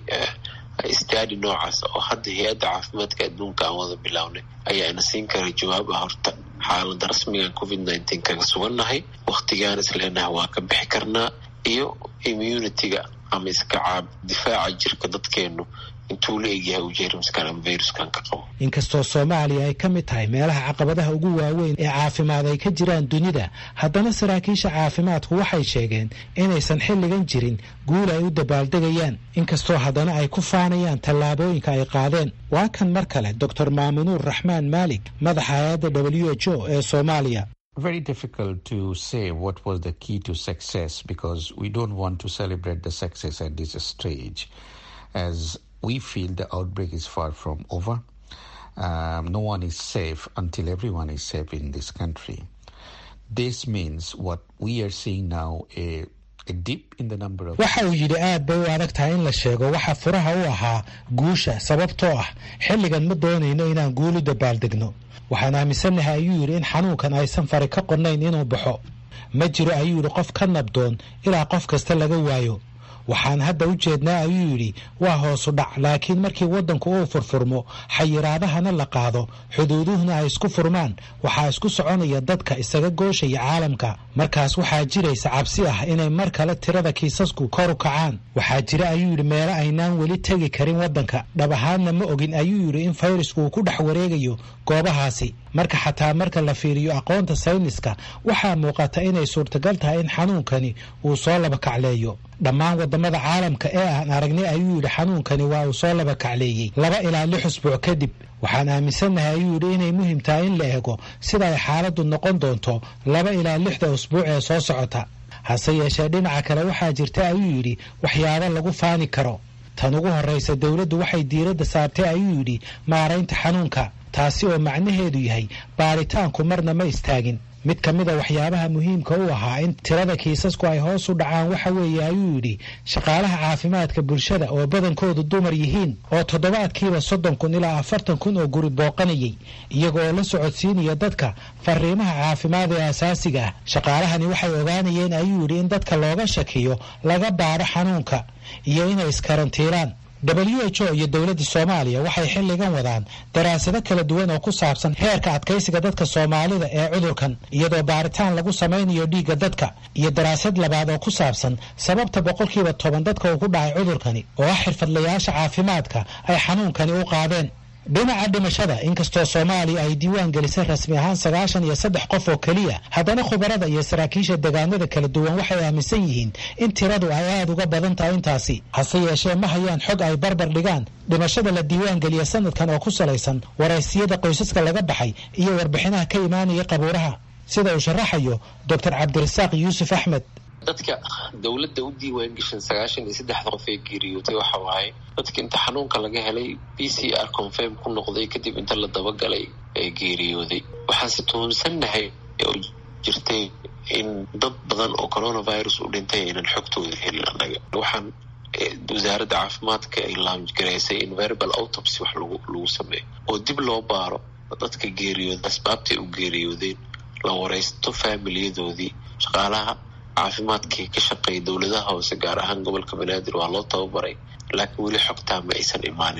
study noocaas oo hadda hay-adda caafimaadka adduunka aan wada bilownay ayaa ina siin kara jawaab ah horta xaalada rasmigan covid-19 kaga sugannahay, waktigaan isleenaha waa ka bixi karnaa, iyo immunity-ga ama iska caab difaaca jirka dadkeenu intuu la egyahay uu jeermiskan ama viruskan ka qabo. inkastoo soomaaliya ay ka mid tahay meelaha caqabadaha ugu waaweyn ee caafimaad ay ka jiraan dunida, haddana saraakiisha caafimaadku waxay sheegeen inaysan xilligan jirin guul ay u dabaaldegayaan, inkastoo haddana ay ku faanayaan tallaabooyinka ay qaadeen. waa kan mar kale doctor maamunuur raxmaan maalig, madaxa hay-adda WHO ee Soomaaliya. Very difficult to say what was the key to success, because we don't want to celebrate the success at this stage, as we feel the outbreak is far from over. No one is safe until everyone is safe in this country. This means what we are seeing now, a dip in the number of... waxa uu yidhi aad bay u adag tahay in la sheego waxa furaha u ahaa guusha, sababtoo ah xilligan ma doonayno inaan guul u dabaaldegno. waxaan aaminsannahay ayuu yidhi in xanuunkan aysan fari ka qornayn inuu baxo. ma jiro ayuu yidhi qof ka nabdoon ilaa qof kasta laga waayo. waxaan hadda u jeednaa ayuu yidhi waa hoosu dhac, laakiin markii waddanku uu furfurmo, xayiraadahana la qaado, xuduuduhuna ay isku furmaan, waxaa isku soconaya dadka isaga gooshaya caalamka. markaas waxaa jiraysa cabsi ah inay mar kale tirada kiisasku kor u kacaan. waxaa jira ayuu yidhi meelo aynaan weli tegi karin waddanka, dhab ahaanna ma ogin ayuu yidhi in fayrasku uu ku dhex wareegayo goobahaasi. marka xataa marka la fiiriyo aqoonta sayniska, waxaa muuqata inay suurtagal tahay in xanuunkani uu soo laba kacleeyo. dhammaan wadamada caalamka ee aan aragnay ayuu yidhi xanuunkani waa uu soo laba kacleeyey 2 ilaa 6 usbuuc kadib. waxaan aaminsannahay ayuu yidhi inay muhiim tahay in la eego sida ay xaaladdu noqon doonto 2 ilaa 6 usbuuc ee soo socota. hase yeeshee dhinaca kale waxaa jirta ayuu yidhi waxyaabo lagu faani karo. tan ugu horraysa, dowladdu waxay diiradda saartay ayuu yidhi maaraynta xanuunka, taasi oo macnaheedu yahay baaritaanku marna ma istaagin. mid ka mid a waxyaabaha muhiimka u ahaa in tirada kiisasku ay hoos u dhacaan waxa weeye ayuu yidhi shaqaalaha caafimaadka bulshada oo badankoodu dumar yihiin, oo toddobaadkiiba 30,000 ilaa 40,000 oo guri booqanayay, iyaga oo la socodsiinaya dadka fariimaha caafimaad ee asaasiga ah. shaqaalahani waxay ogaanayeen ayuu yidhi in dadka looga shakiyo laga baadho xanuunka iyo inay iskarantiilaan. WHO iyo dowladda Soomaaliya waxay xilligan wadaan daraasado kala duwan oo ku saabsan heerka adkaysiga dadka Soomaalida ee cudurkan, iyadoo baaritaan lagu samaynayo dhiigga dadka, iyo daraasad labaad oo ku saabsan sababta 10% dadka uu ku dhacay cudurkani oo ah xirfadlayaasha caafimaadka ay xanuunkani u qaadeen. dhinaca dhimashada, inkastoo Soomaaliya ay diiwaan gelisay rasmi ahaan 93 qof oo keliya, haddana khubarada iyo saraakiisha deegaanada kala duwan waxay aaminsan yihiin in tiradu ay aad uga badan tahay intaasi. hase yeeshee ma hayaan xog ay barbar dhigaan dhimashada la diiwaan geliya sanadkan oo ku salaysan waraysiyada qoysaska laga baxay iyo warbixinaha ka imaanaya qabuuraha, sida uu sharaxayo doctor cabdirasaaq yuusuf axmed. dadka dowladda u diiwaan gashan 93 qof ee geeriyootay waxa waaye dadka inta xanuunka laga helay PCR confirm ku noqday kadib inta la dabagalay ee geeriyooday. waxaan si tuhunsannahay oo jirtay in dad badan oo coronavirus u dhintay inaan xogtooda helin annaga. waxaan wasaaradda caafimaadka ay laamgareysay in verbal autopsy wax lagu sameeyo oo dib loo baaro dadka geeriyooday, asbaabtay u geeriyoodeen, la waraysto faamiliyadoodii. shaqaalaha caafimaadkii ka shaqeeya dowladaha hoose gaar ahaan gobolka Banaadir waa loo tababaray, laakiin weli xogtaa ma aysan imaanin.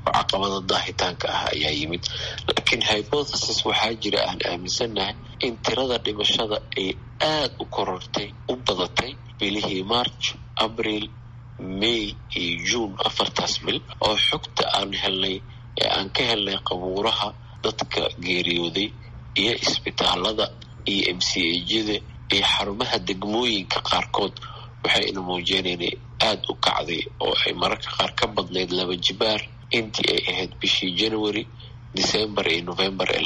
oo caqabada daahitaanka ah ayaa yimid. laakiin hypothesis waxaa jira aan aaminsanahay in tirada dhimashada ay aad u korortay, u badatay bilihii March, April, May iyo June, 4taas bil oo xogta aan helnay ee aan ka helnay qabuuraha dadka geeriyooday iyo isbitaalada iyo MCA-yada iyo xarumaha degmooyinka qaarkood waxay ina muujinayaan aad u kacday oo ay mararka qaar ka badnayd 2 jibaar intii ay ahayd bishii January, December iyo November ee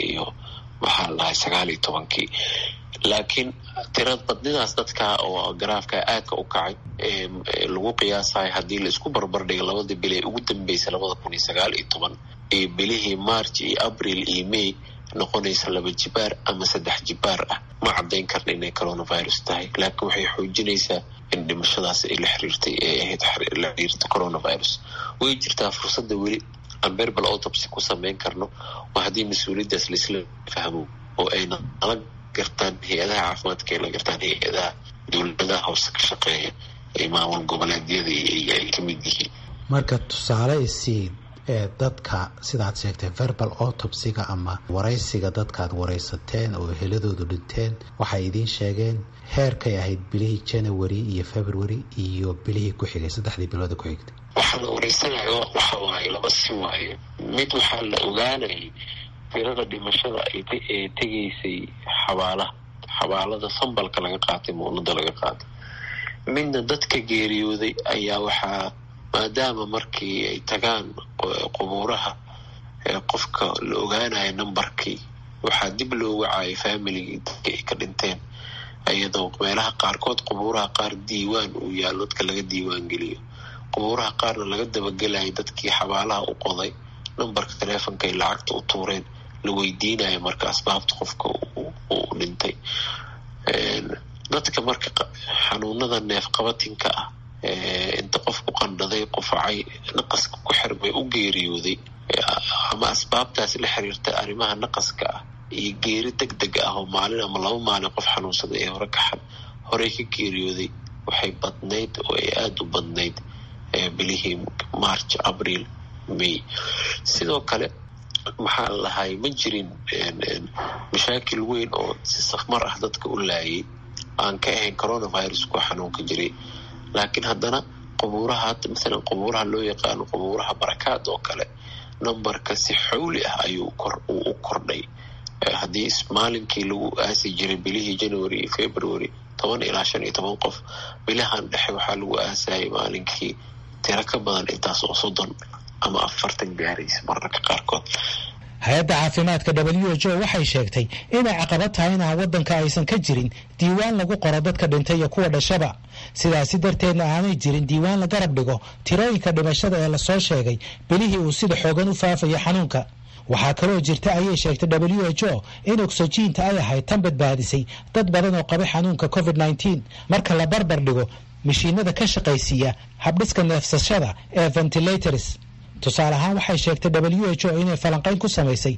2019. laakiin tirada badnidaas dadka oo garaafka aadka u kacay lagu qiyaasay haddii la isku barbar dhigo 2 bil ee ugu dambeysay 2019 ee bilihii March iyo April iyo May noqonaysa 2 jibaar ama 3 jibaar ah. ma caddayn karna inay coronavirus tahay, laakiin waxay xoojinaysaa in dhimashadaas ay la xiriirtay la xiriirta coronavirus. way jirtaa fursadda weli aan verbal autopsy ku samayn karno oo haddii mas-uuliyaddaas laisla fahmo oo ayna nala gartaan hay-adaha caafimaadka ay la gartaan hay-adaha dowladaha hoose ka shaqeeya ee maamul goboleedyada ay ka mid yihiin. marka tusaale isiin dadka sidaad sheegtay verbal autopsiga ama waraysiga dadkaad waraysateen oo heladoodu dhinteen waxay idiin sheegeen heerkay ahayd bilihii January iyo February iyo bilihii ku xigay 3 bilood ku xigtay. waxaa la wareysanayo waxa waaye laba si waaye. mid waxaa la ogaanayay tirada dhimashada ay tegaysay xabaalada sambalka laga qaatay, muunada laga qaatay. midna dadka geeriyooday ayaa waxaa maadaama markii ay tagaan qubuuraha qofka la ogaanayo nambarkii waxaa dib loo wacayay familigii dadka ay ka dhinteen, iyadoo meelaha qaarkood qubuuraha qaar diiwaan uu yaalo dadka laga diiwaan geliyo, qubuuraha qaarna laga dabagelayo dadkii xabaalaha u qoday nambarka taleefanka ay lacagta u tuureen la weydiinayo marka asbaabta qofka uu dhintay. dadka marka xanuunada neefqabatinka ah inta qofku qandhaday, qufacay, naqaska ku xirmay, u geeriyooday ama asbaabtaas la xiriirta arrimaha naqaska ah iyo geeri degdeg ah oo maalin ama 2 maalin qof xanuunsaday ee horey ka geeriyooday waxay badnayd oo ay aad u badnayd bilihii March, April, May. sidoo kale maxaa lahay ma jirin mashaakil weyn oo si safmar ah dadka u laayay aan ka ahayn coronavirus ku xanuunka jiray. laakiin haddana qubuuraha mesela qubuuraha loo yaqaano qubuuraha barakaad oo kale nambarka si xawli ah ayuu u kordhay. haddii maalinkii lagu aasi jiray bilihii January iyo February 10 ilaa 15 qof, bilahan dhexe waxaa lagu aasayay maalinkii tiro ka badan intaas oo 30 ama 40 gaaraysa mararka qaarkood. hay-adda caafimaadka WHO waxay sheegtay inay caqabad tahay in aan waddanka aysan ka jirin diiwaan lagu qoro dadka dhintay iyo kuwa dhashaba, sidaasi darteedna aanay jirin diiwaan la garab dhigo tirooyinka dhimashada ee lasoo sheegay bilihii uu sida xoogan u faafaya xanuunka. waxaa kaloo jirta ayay sheegtay WHO in oksijiinta ay ahayd tan badbaadisay dad badan oo qabay xanuunka COVID-19 marka la barbar dhigo mishiinada ka shaqaysiiya habdhiska neefsashada ee ventilators. tusaale ahaan waxay sheegtay WHO inay falanqayn ku samaysay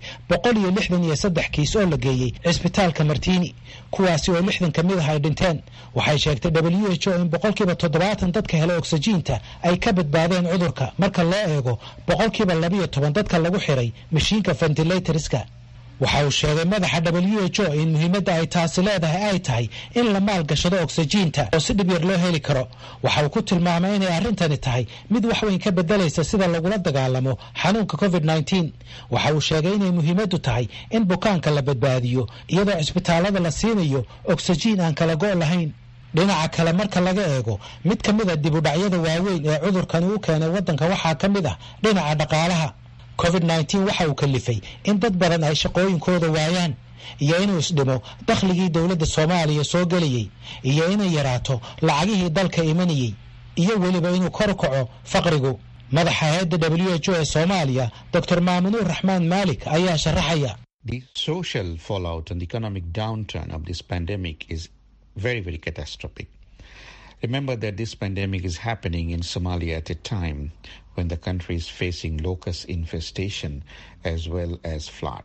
163 kiis oo la geeyey cisbitaalka Martini, kuwaasi oo 60 ka mid ah ay dhinteen. waxay sheegtay WHO in 70% dadka helay oksijiinta ay ka badbaadeen cudurka marka loo eego 12% dadka lagu xiray mashiinka ventilatorska. waxa uu sheegay madaxa WHO in muhiimadda ay taasi leedahay ay tahay in la maalgashado oksijiinta oo si dhib yar loo heli karo. waxa uu ku tilmaamay inay arrintani tahay mid wax weyn ka bedelaysa sida lagula dagaalamo xanuunka COVID-19. waxa uu sheegay inay muhiimaddu tahay in bukaanka la badbaadiyo iyadoo cisbitaalada la siinayo oksijiin aan kala go' lahayn. dhinaca kale marka laga eego mid ka mid a dib u dhacyada waaweyn ee cudurkani u keenay waddanka waxaa ka mid ah dhinaca dhaqaalaha. COVID-19 waxa uu kalifay in dad badan ay shaqooyinkooda waayaan iyo inuu isdhimo dakhligii dowladda Soomaaliya soo gelayay iyo inay yaraato lacagihii dalka imanayay iyo weliba inuu kor u kaco faqrigu. madaxa hay'adda WHO ee Soomaaliya Dr. Maamunuur Raxmaan Maalik ayaa sharaxaya. The social fallout and the economic downturn of this pandemic is very, very catastrophic. Remember that this pandemic is happening in Somalia at a time when the country is facing locust infestation as well as flood.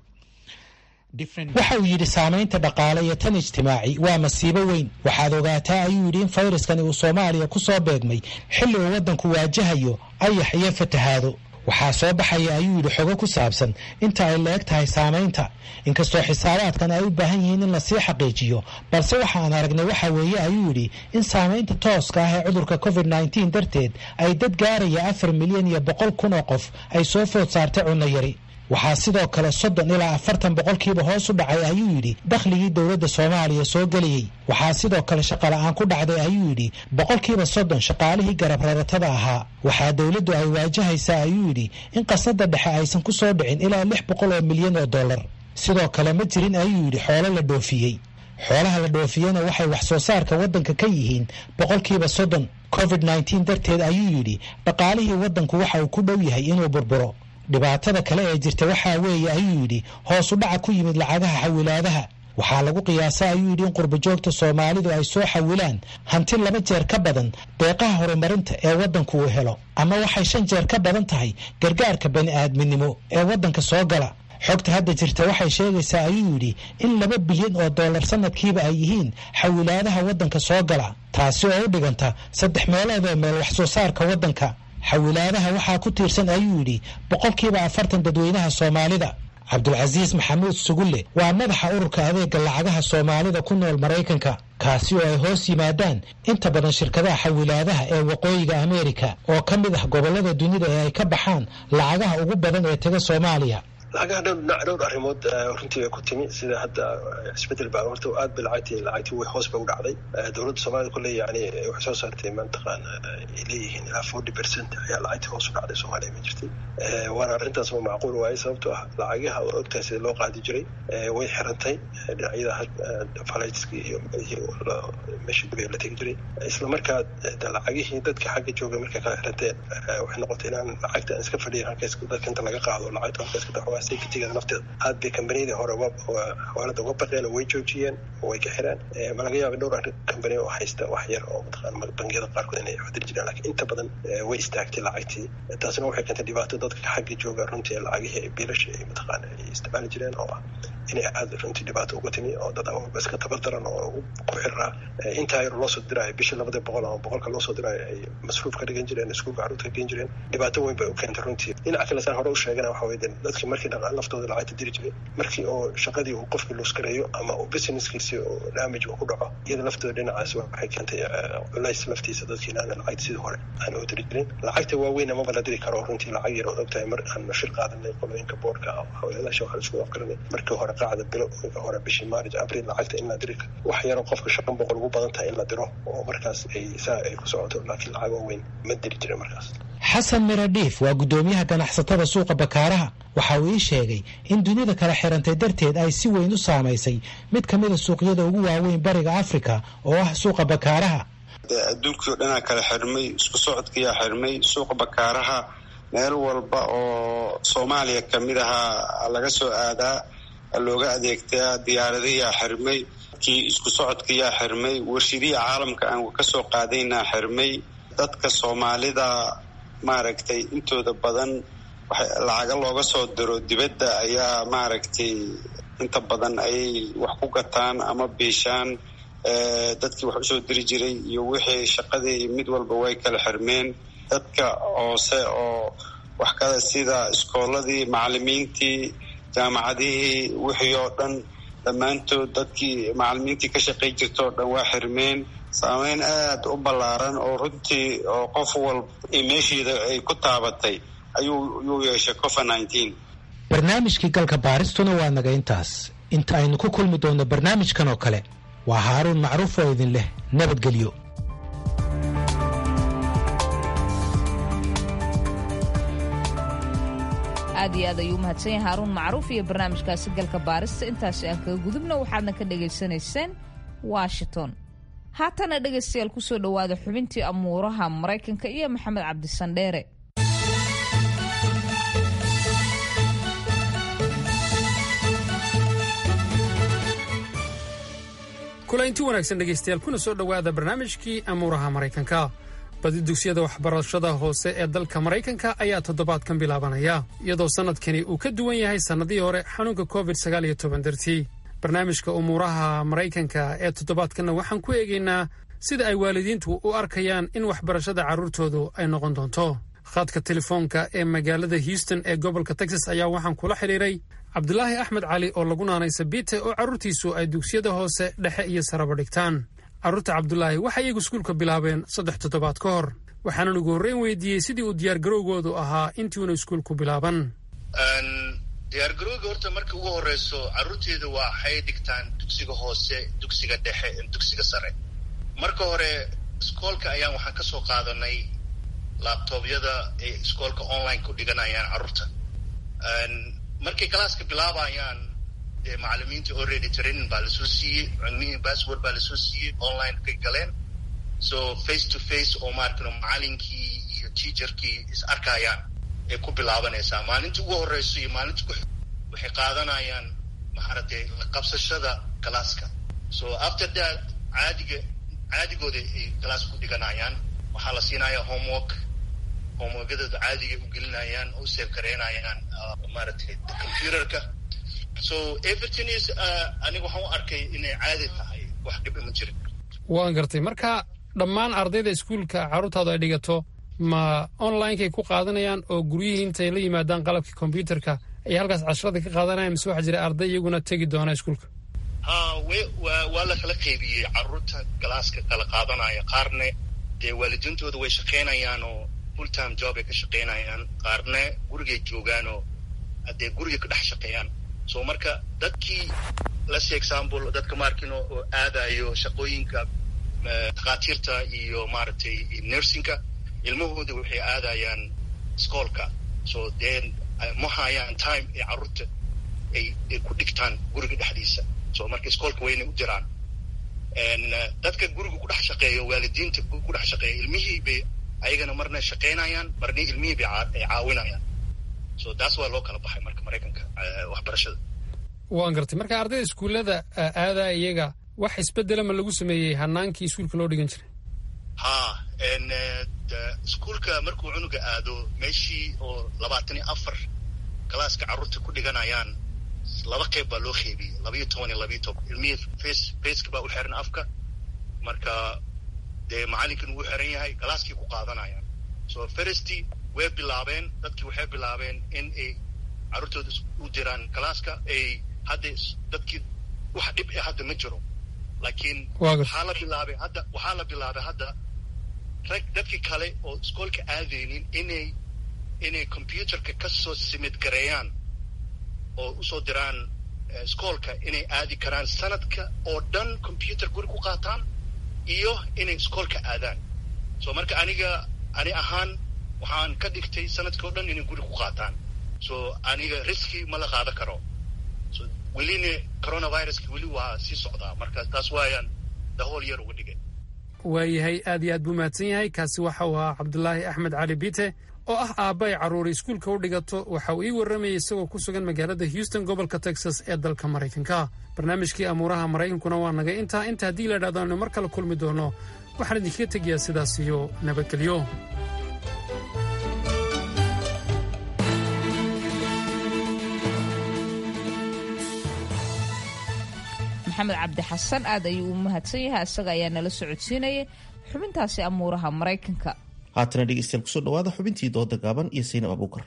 waxa uu yidhi saamaynta dhaqaale iyo tan ijtimaaci waa masiibo weyn. waxaad ogaataa ayuu yidhi in fayraskani uu Soomaaliya ku soo beegmay xilli uu waddanku waajahayo ayax iyo fatahaado. waxaa soo baxaya ayuu yidhi xogo ku saabsan inta ay la eg tahay saamaynta inkastoo xisaabaadkan ay u baahan yihiin in lasii xaqiijiyo balse waxaan aragnay waxa weeye ayuu yidhi in saamaynta tooska ah ee cudurka covid-19 darteed ay dad gaaraya 4,100,000 oo qof ay soo food saartay cunno yari waxaa sidoo kale 30 ilaa 40% hoos u dhacay ayuu yidhi dakhligii dowladda Soomaaliya soo geliyay waxaa sidoo kale shaqo la'aan ku dhacday ayuu yidhi 30% shaqaalihii garab raratada ahaa waxaa dowladdu ay waajahaysaa ayuu yidhi in qasnada dhexe aysan ku soo dhicin ilaa $600 milyan sidoo kale ma jirin ayuu yidhi xoolo la dhoofiyey xoolaha la dhoofiyana waxay wax soo saarka waddanka ka yihiin 30% covid-19 darteed ayuu yidhi dhaqaalihii waddanku waxa uu ku dhow yahay inuu burburo dhibaatada kale ee jirta waxaa weeye ayuu yidhi hoos u dhaca ku yimid lacagaha xawilaadaha waxaa lagu qiyaasa ayuu yidhi in qurbajoogta Soomaalidu ay soo xawilaan hanti 2 jeer ka badan deeqaha horumarinta ee waddanku uu helo ama waxay 5 jeer ka badan tahay gargaarka bani'aadminimo ee waddanka soo gala xogta hadda jirta waxay sheegaysaa ayuu yidhi in $2 bilyan sanadkiiba ay yihiin xawilaadaha waddanka soo gala taasi oo u dhiganta 3 meelood oo meel wax soo saarka waddanka xawilaadaha waxaa ku tiirsan ayuu yidhi 40% dadweynaha Soomaalida Cabdulcasiis Maxamuud Sugulle waa madaxa ururka adeega lacagaha Soomaalida ku nool Mareykanka kaasi oo ay hoos yimaadaan inta badan shirkadaha xawilaadaha ee waqooyiga Ameerika oo ka mid ah gobollada dunida ee ay ka baxaan lacagaha ugu badan ee taga Soomaaliya lacagaha dhowr arrimood runtii way ku timi sida hadda isbedel baa horta aad lacagtii way hoos bay u dhacday dowladda Soomaaliya kullee yani waxay soo saartay mantiqan ilayhin ilaa 40% ayaa lacagtii hoos u dhacday Soomaaliya ma jirtay waana arrintaas ma macquul waaye sababtoo ah lacagaha ogtahay sida loo qaadi jiray way xirantay dhinacyada falaytiska iyo meeshii dib la tegi jiray isla markaa lacagihii dadka xagga jooga markay kala xiranteen waxay noqotay inaan lacagta iska fadhiyo halkaas dadka inta laga qaado lacagta halkaas ka dhaxwa security-ga nafteeda aad bay kambaniyada hore xawaalada uga baqeen way joojiyeen way ka xireen ma laga yaabay dhowr kambani oo haysta wax yar oo mataqaan bangiyada qaarkood inay xadiri jiraan laakiin inta badan way istaagtay lacagtii taasina waxay keentay dhibaato dadka xagga jooga runtii lacagihii ay biilasha ay mataqaan ay isticmaali jireen oo inay aad runtii dhibaato uga timi oo dad iska tabardaran oo ku xiraa inta yar loo soo diray bishii 200 ama 100 loo soo diray ay masruuf ka dhigan jireen iskuulka carruurta ka dhigan jireen dhibaato weyn bay u keentay runtii dhinaca kale saan hore u sheegana waxa weeye dadkii markii dhaqaale laftooda lacagta diri jiray markii oo shaqadii uu qofkii loos gareeyo ama uu businesskiisa oo damage uu ku dhaco iyada laftooda dhinacaas waxay keentay culays laftiisa dadkii inaan lacagta sidii hore aan u diri jirin lacagta waaweyn ama la diri karo runtii lacag yar oo ogtahay mar aan shir qaadanay qolooyinka boardka hawlaha waxa la isku afkaranay markii hore qaacada bilo hore bishii Maarch April lacagta in la diri wax yar oo qofka 500 ugu badan tahay in la diro oo markaas ay ku socoto laakiin lacag waaweyn ma diri jirin markaas xasan miradhiif waa gudoomiyaha ganacsatada suuqa bakaaraha waxa uu ii sheegay in dunida kala xirantay darteed ay si weyn u saamaysay mid ka mid ah suuqyada ugu waaweyn bariga Afrika oo ah suuqa bakaaraha adduunka oo dhan kala xirmay isku socodkiisa xirmay suuqa bakaaraha meel walba oo Soomaaliya kamid ah laga soo aadaa looga adeegtaa diyaaradaha xirmay kii isku socodkiisa xirmay warshadihi caalamka aan ka soo qaadayna xirmay dadka Soomaalida maaragtay intooda badan waxa lacaga looga soo diro dibadda ayaa maaragtay inta badan ay wax ku gataan ama beeshaan dadkii wax u soo diri jiray iyo wixii shaqadii mid walba way kala xirmeen dadka hoose oo wax kale sida iskooladii macallimiintii jaamacadihii wixii oo dhan dhammaantood dadkii macallimiintii ka shaqay jirtoo dhan waa xirmeen saameyn aad u ballaaran oo runtii oo qof walba meeshiida ay ku taabatay ayuu yeeshay COVID-19 barnaamijkii galka baaristuna waa naga intaas inta aynu ku kulmi doonno barnaamijkan oo kale waa Haaruun Macruuf oo idin leh nabadgelyo aad iyo aad ayuu mahadsan yahay Haaruun Macruuf iyo barnaamijkaasi galka baarista intaasi aan kaga gudubno waxaadna ka dhageysanayseen Washington haatana dhegeystayaal ku soo dhawaada xubintii amuuraha Mareykanka iyo Maxamed Cabdi Sandheere kulanti wanaagsan dhegeystayaal kuna soo dhawaada barnaamijkii amuuraha Mareykanka badi dugsiyada waxbarashada hoose ee dalka Mareykanka ayaa toddobaadkan bilaabanaya iyadoo sanadkani uu ka duwan yahay sanadii hore xanuunka COVID-19 dartii barnaamijka umuuraha Mareykanka ee toddobaadkan waxaan ku eegaynaa sida ay waalidiintu u arkayaan in waxbarashada carruurtoodu ay noqon doonto khadka telefoonka ee magaalada houston ee gobolka texas ayaa waxaan kula xidhiiray cabdulaahi axmed cali oo lagu naanaysa biite oo carruurtiisu ay dugsiyada hoose dhexe iyo saraba dhigtaan. carruurta cabdulaahi waxay iyagu iskuulka bilaabeen 3 toddobaad ka hor, waxaanan ugu horreyn weydiiyey sidii uu diyaargarowgoodu ahaa intiiuna iskuulku bilaaban. diyaargarowga horta marka ugu horeyso carruurteeda waxay dhigtaan dugsiga hoose, dugsiga dhexe, dugsiga sare. marka hore iskoolka ayaan waxaan kasoo qaadanay labtoobyada ay iskoolka online ku dhiganayaan carruurta. markay kalaaska bilaabayaan dee macalimiinta already training baa lasoo siiyey, cilmihii password baa lasoo siiyey, online kay galeen. so face to face oo maarkano macalinkii iyo teacherkii is arkayaan ay ku bilaabanaysaa. maalinta ugu horeyso iyo maalinta waxay qaadanayaan maaragtay qabsashada kalaaska. so after that caadigooda ay kalaaska ku dhiganayaan, waxaa la siinayaa homeworkadooda caadiga u gelinayaan oo u save gareynayaan maaragtay computerka. so everything is aniga waxaan u arkay inay caadi tahay, wax dhib ma jirin. waan gartay. marka dhammaan ardayda iskuulka carruurtaadu ay dhigato ma onlinekay ku qaadanayaan oo guryihii intay la yimaadaan qalabkii combyuterka ay halkaas casharada ka qaadanayaan, mise waxaa jira arday iyaguna tegi doona iskuulka? waa la kala qaybiyey carruurta galaaska kala qaadanaya. qaarne dee waalidiintooda way shaqaynayaan oo full time job ay ka shaqaynayaan, qaarne gurigay joogaan oo dee guriga ka dhex shaqeeyaan. so marka dadkii lase example dadka maarkino oo aadayo shaqooyinka takhaatiirta iyo maaragtay nursingka, ilmahooda waxay aadayaan iskoolka. so then ma hayaan time ay carruurta ay ku dhigtaan guriga dhexdiisa. so marka iskoolka waynay u jiraan. dadka guriga ku dhex shaqeeyo, waalidiinta ku dhex shaqeeya, ilmihii bay ayagana marna shaqaynayaan, marna ilmihii bay ay caawinayaan. so taas waa loo kala baxay marka maraykanka waxbarashada. waan gartay. marka ardayda iskuullada aadaa iyaga wax isbedela ma lagu sameeyey hanaankii iskuulka loo dhigan jiray? iskuulka markuu cunuga aado meeshii oo 24 kalaaska carruurta ku dhiganayaan, 2 qayb baa loo qeybiyey, 12 iyo 12. ilmihii faceka baa u xiran afka, marka dee macalinkan uu xiran yahay, kalaaskii ku qaadanayaan. so firsty way bilaabeen, dadkii waxay bilaabeen in ay carruurtooda u diraan kalaaska. ay hadda dadkii wax dhib hadda ma jiro, laakiin waxaa la bilaabay hadda rag dadkii kale oo iskoolka aadaynin inay computerka kasoo simid gareeyaan oo usoo diraan iskoolka, inay aadi karaan sanadka oo dhan computer guri ku qaataan iyo inay iskoolka aadaan. so marka ani ahaan waxaan ka dhigtay sanadka oo dhan inay guri ku qaataan. so aniga riski ma la qaadan karo. so welina coronaviruska weli waa sii socdaa, marka taas waayaan the whole year uga dhigay. waayahay, aad iyo aad buu mahadsan yahay. kaasi waxa uu ahaa cabdulaahi axmed cali biite oo ah aabba ay carruuri iskuulka u dhigato. waxa uu ii warramayay isagoo ku sugan magaalada houston gobolka texas ee dalka maraykanka. barnaamijkii amuuraha maraykankuna waa nagay inta haddii la idhahdo aynu mar kale kulmi doono, waxaan idinkaga tegayaa sidaas iyo nabadgelyo. maxamed cabdi xasan aad ayuu u mahadsan yahay, isaga ayaa nala socodsiinayay xubintaasi amuuraha maraykanka. haatana dhegeystayaal kusoo dhawaada xubintii dooda gaaban iyo saynab abuukar.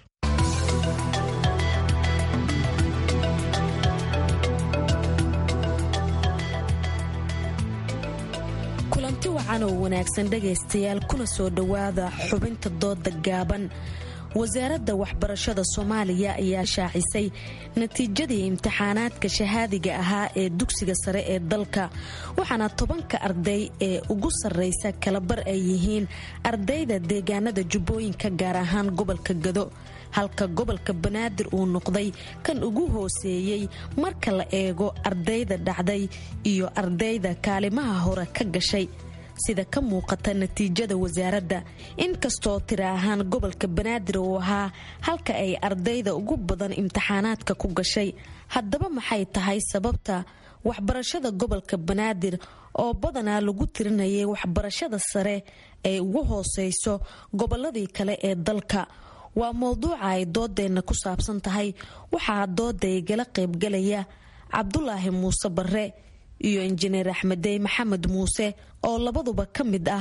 kulanti wacan oo wanaagsan dhegaystayaal, kuna soo dhowaada xubinta dooda gaaban. wasaaradda waxbarashada soomaaliya ayaa shaacisay natiijadii imtixaanaadka shahaadiga ahaa ee dugsiga sare ee dalka, waxaana 10 arday ee ugu sarraysa kalabar ay yihiin ardayda deegaanada jubbooyinka, gaar ahaan gobolka Gado, halka gobolka Banaadir uu noqday kan ugu hooseeyey marka la eego ardayda dhacday iyo ardayda kaalimaha hore ka gashay. sida ka muuqata natiijada wasaaradda, inkastoo tira ahaan gobolka Banaadir uu ahaa halka ay ardayda ugu badan imtixaanaadka ku gashay. haddaba maxay tahay sababta waxbarashada gobolka Banaadir oo badanaa lagu tirinayay waxbarashada sare ay ugu hooseyso gobolladii kale ee dalka? waa mowduuca ay doodeenna ku saabsan tahay. waxaa dooda igala qaybgalaya Cabdulaahi Muuse Barre iyo injineer Axmedey Maxamed Muuse oo labaduba ka mid ah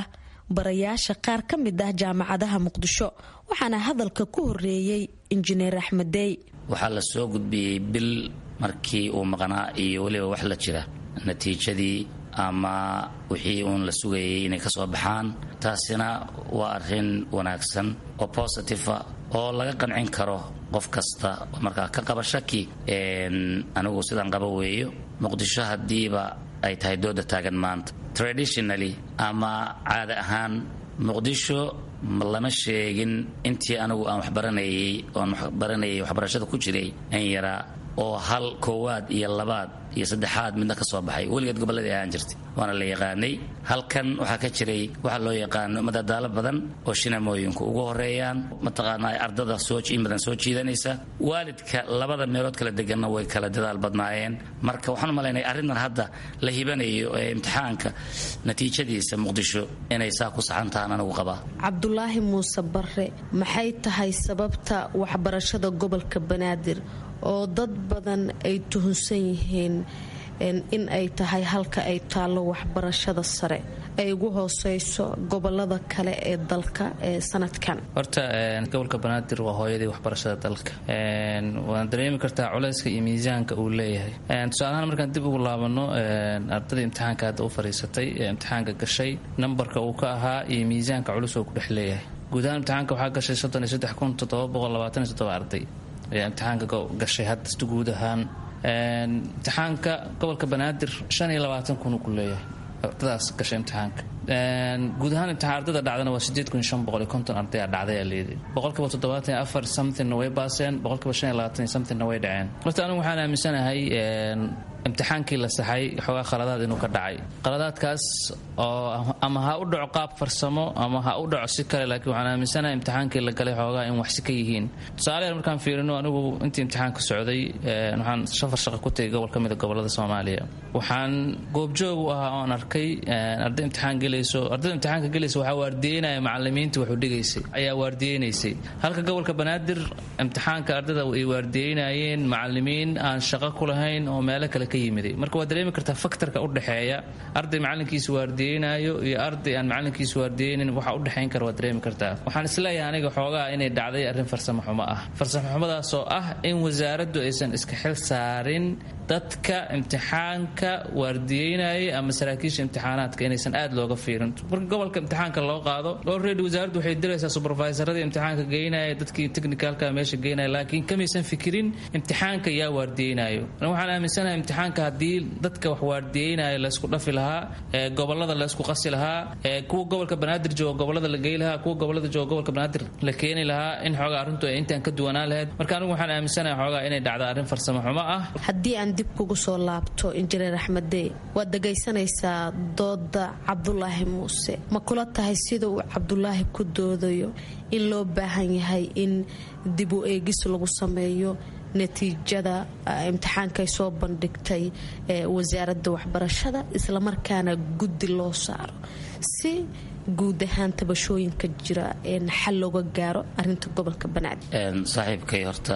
barayaasha qaar ka mid ah jaamacadaha muqdisho waxaana hadalka ku horeeyey injineer axmed dey. waxaa la soo gudbiyey bil markii uu maqnaa iyo weliba wax la jira natiijadii ama wixii uun la sugayay inay ka soo baxaan. taasina waa arrin wanaagsan oo positive oo laga qancin karo qof kasta oo markaa ka qaba shaki. anigu sidaan qaba weeyo muqdisho haddiiba ay tahay dooda taagan maanta traditionally ama caada ahaan muqdisho lama sheegin intii anigu aan waxbaranayay waxbarashada ku jiray an yaraa oo hal koowaad iyo labaad iyo saddexaad midna ka soo baxay. weligeed gobolladii ahaan jirtay waana la yaqaanay. halkan waxaa ka jiray waxa loo yaqaano madadaalo badan oo shinamooyinku ugu horeeyaan mataqaanaa ardada in badan soo jiidanaysa. waalidka labada meelood kala deganna way kala dadaal badnaayeen. marka waxaan malaynaya arrintan hadda la hibanayo ee imtixaanka natiijadiisa muqdisho inay saa ku saxan tahaan anigu qabaa. cabdulaahi muuse barre, maxay tahay sababta waxbarashada gobolka banaadir oo dad badan ay tuhunsan yihiin in ay tahay halka ay taallo waxbarashada sare ay ugu hooseyso gobolada kale ee dalka ee sanadkan? horta gobolka banaadir waa hooyadii waxbarashada dalka. waana dareemi kartaa culayska iyo miisaanka uu leeyahay. tusaalahaan markaan dib ugu laabano ardadii imtixaanka hadda u fadhiisatay ee imtixaanka gashay nambarka uu ka ahaa iyo miisaanka culus oo ku dhex leeyahay. guud ahaan imtixaanka waxaa gashay 33,727 arday ayaa imtixaanka gashay hadda guud ahaan. imtixaanka gobolka banaadir 25,000 ku leeyahay ardadaas gashay imtixaanka. guud ahaan imtixaan ardada dhacdana waa 8,550 arday aa dhacday aa leedahay. 74 somethingna way baaseen, 25 somethingna way dhaceen. horta anigu waxaan aaminsanahay imtixaankii la saxay xoogaa khaladaad inuu ka dhacay. qaladaadkaas oo ama ha u dhaco qaab farsamo ama ha u dhaco si kale, laakiin waxaan aaminsanahay imtixaankii la galay xoogaa in wax si ka yihiin. tusaaleyaal markaan fiirino anigu intii imtixaanka socday waxaan safar shaqo ku tegay gobol ka mid a gobolada Soomaaliya. waxaan goobjoog u ahaa oon arkay arday imtixaan gelayso. ardayda imtixaanka gelaysa waxaa waardiyeynaya macallimiinta wax u dhigaysay ayaa waardiyeynaysay, halka gobolka banaadir imtixaanka ardayda ay waardiyeynayeen macallimiin aan shaqo ku lahayn oo meelo kale ka yimiday. marka waad dareemi kartaa faktorka u dhexeeya arday macallinkiisa waardiyeynayo iyo arday aan macallinkiisa waardiyeynin waxa u dhexayn kara waad dareemi kartaa. waxaan isleeyahay aniga xoogaa inay dhacday arrin farsamo xumo ah. farsamo xumadaas oo ah in wasaaraddu aysan iska xil saarin dadka imtixaanka waardiyeynayay ama saraakiisha imtixaanaadka inaysan aad looga fiirin. marka gobolka imtixaanka loo qaado already wasaaraddu waxay diraysaa supervisoradii imtixaanka geynaya, dadkii technicalka meesha geynaya, laakiin kamaysan fikirin imtixaanka yaa waardiyeynayo. waxaan aaminsanahay imtixaanka haddii dadka wax waardiyeynayo laysku dhafi lahaa, gobolada laysku qasi lahaa, kuwa gobolka banaadir jooga gobolada la geey lahaa, kuwa gobolada jooga gobolka banaadir la keeni lahaa, in xoogaa arrintu ay intaan ka duwanaan lahayd. marka anigu waxaan aaminsanahay xoogaa inay dhacda arrin farsamo xumo ah. haddii aan dib kugu soo laabto injineer axmed dey, waad dhagaysanaysaa dooda cabdulaahi muuse. ma kula tahay sida uu cabdulaahi ku doodayo in loo baahan yahay in dib u eegis lagu sameeyo natiijada imtixaankay soo bandhigtay wasaaradda waxbarashada, islamarkaana guddi loo saaro si guud ahaan tabashooyinka jira xal looga gaaro arinta gobolka banaadir? saaxiibkay horta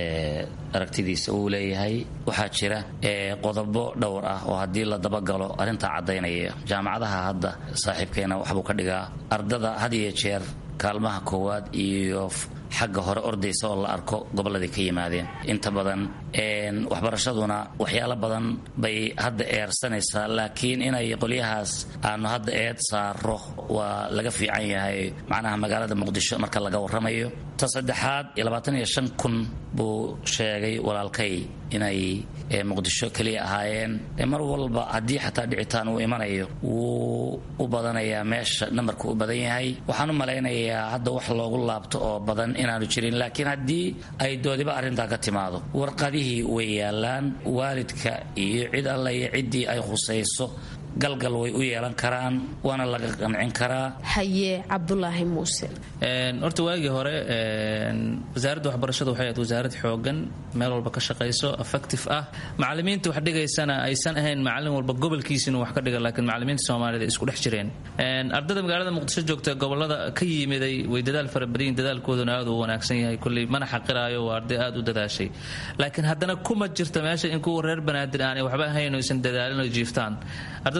aragtidiisa uu leeyahay. waxaa jira qodobo dhowr ah oo haddii la dabagalo arrintaa caddaynaya. jaamacadaha hadda saaxiibkayna waxbuu ka dhigaa ardada had iyo jeer kaalmaha koowaad iyo xagga hore ordaysa oo la arko gobolladii ka yimaadeen. inta badan waxbarashaduna waxyaalo badan bay hadda eersanaysaa, laakiin inay qolyahaas aanu hadda eed saaro waa laga fiican yahay macnaha magaalada muqdisho marka laga warramayo. ta saddexaad 25,000 buu sheegay walaalkay inay muqdisho keliya ahaayeen. mar walba haddii xataa dhicitaan uu imanayo wuu u badanayaa meesha nambarku u badan yahay. waxaan u malaynayaa hadda wax loogu laabto oo badan inaanu jirin, laakiin haddii ay doodiba arrintaa ka timaado warqadihii way yaalaan. waalidka iyo cid alla iyo ciddii ay khusayso galgal way u yeelan karaan, waana laga qancin karaa. haye cabdulaahi muuse, horta waagii hore wasaaradda waxbarashada waxay ahayd wasaarad xoogan, meel walba ka shaqayso, effective ah. macallimiinta wax dhigaysana aysan ahayn macallin walba gobolkiisa inuu wax ka dhiga, laakiin macallimiinta Soomaalida isku dhex jireen. ardada magaalada muqdisho joogta gobolada ka yimiday way dadaal farabadan, dadaalkooduna aad u wanaagsan yahay. kulli mana xaqiraayo, waa arday aad u dadaashay, laakiin haddana kuma jirta meesha in kuwa reer banaadir aanay waxba ahayn oo aysan dadaalin oo jiiftaan. ardada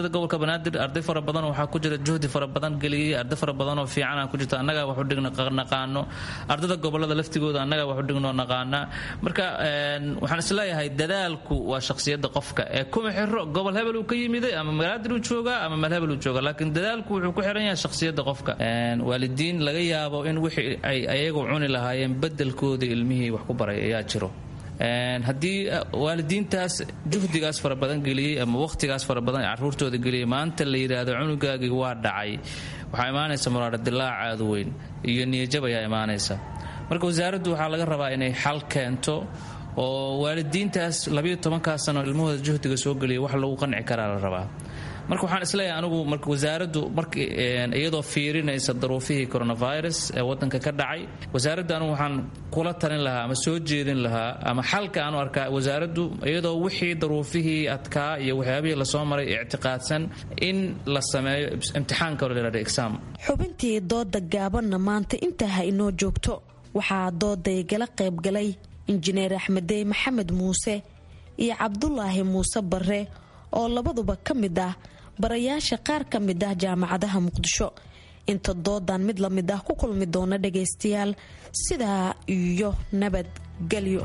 ardayda gobolka banaadir arday fara badan waxaa ku jira juhdi fara badan geliyey, arday fara badan oo fiican ku jirta, annagaa wax u dhigno naqaano, ardayda gobolada laftigooda annagaa wax u dhigno naqaana. marka waxaan isleeyahay dadaalku waa shakhsiyadda qofka ee kuma xiro gobol hebel uu ka yimiday ama banaadir uu joogaa ama meel hebel uu jooga, laakiin dadaalku wuxuu ku xiran yahay shakhsiyadda qofka. waalidiin laga yaabo in wixii ay ayagu cuni lahaayeen bedelkooda ilmihii wax ku baray ayaa jiro. haddii waalidiintaas juhdigaas fara badan geliyey ama wakhtigaas fara badan caruurtooda geliyey maanta la yidhaahdo cunugaagii waa dhacay, waxaa imaanaysa muraaro dilaac aad u weyn iyo niyajab ayaa imaanaysa. marka wasaaraddu waxaa laga rabaa inay xal keento oo waalidiintaas 12 sano ilmahooda juhdiga soo geliyay wax lagu qanci karaa la rabaa. marka waxaan isleeyahay anigu marka wasaaraddu iyadoo fiirinaysa daruufihii coronavirus ee wadanka ka dhacay, wasaaradda anigu waxaan kula talin lahaa ama soo jeedin lahaa ama xalka aanu arkaa wasaaraddu iyadoo wixii daruufihii adkaa iyo waxyaabihii lasoo maray ictiqaadsan in la sameeyo imtixaanka oo la yidhahdo exam. xubintii dooda gaabanna maanta intaa ha inoo joogto. waxaa dooday gala qaybgalay injineer axmedey maxamed muuse iyo cabdulaahi muuse bare oo labaduba ka mid ah barayaasha qaar ka mid ah jaamacadaha muqdisho. inta doodan mid la mid ah ku kulmi doona dhagaystayaal sidaa iyo nabadgelyo.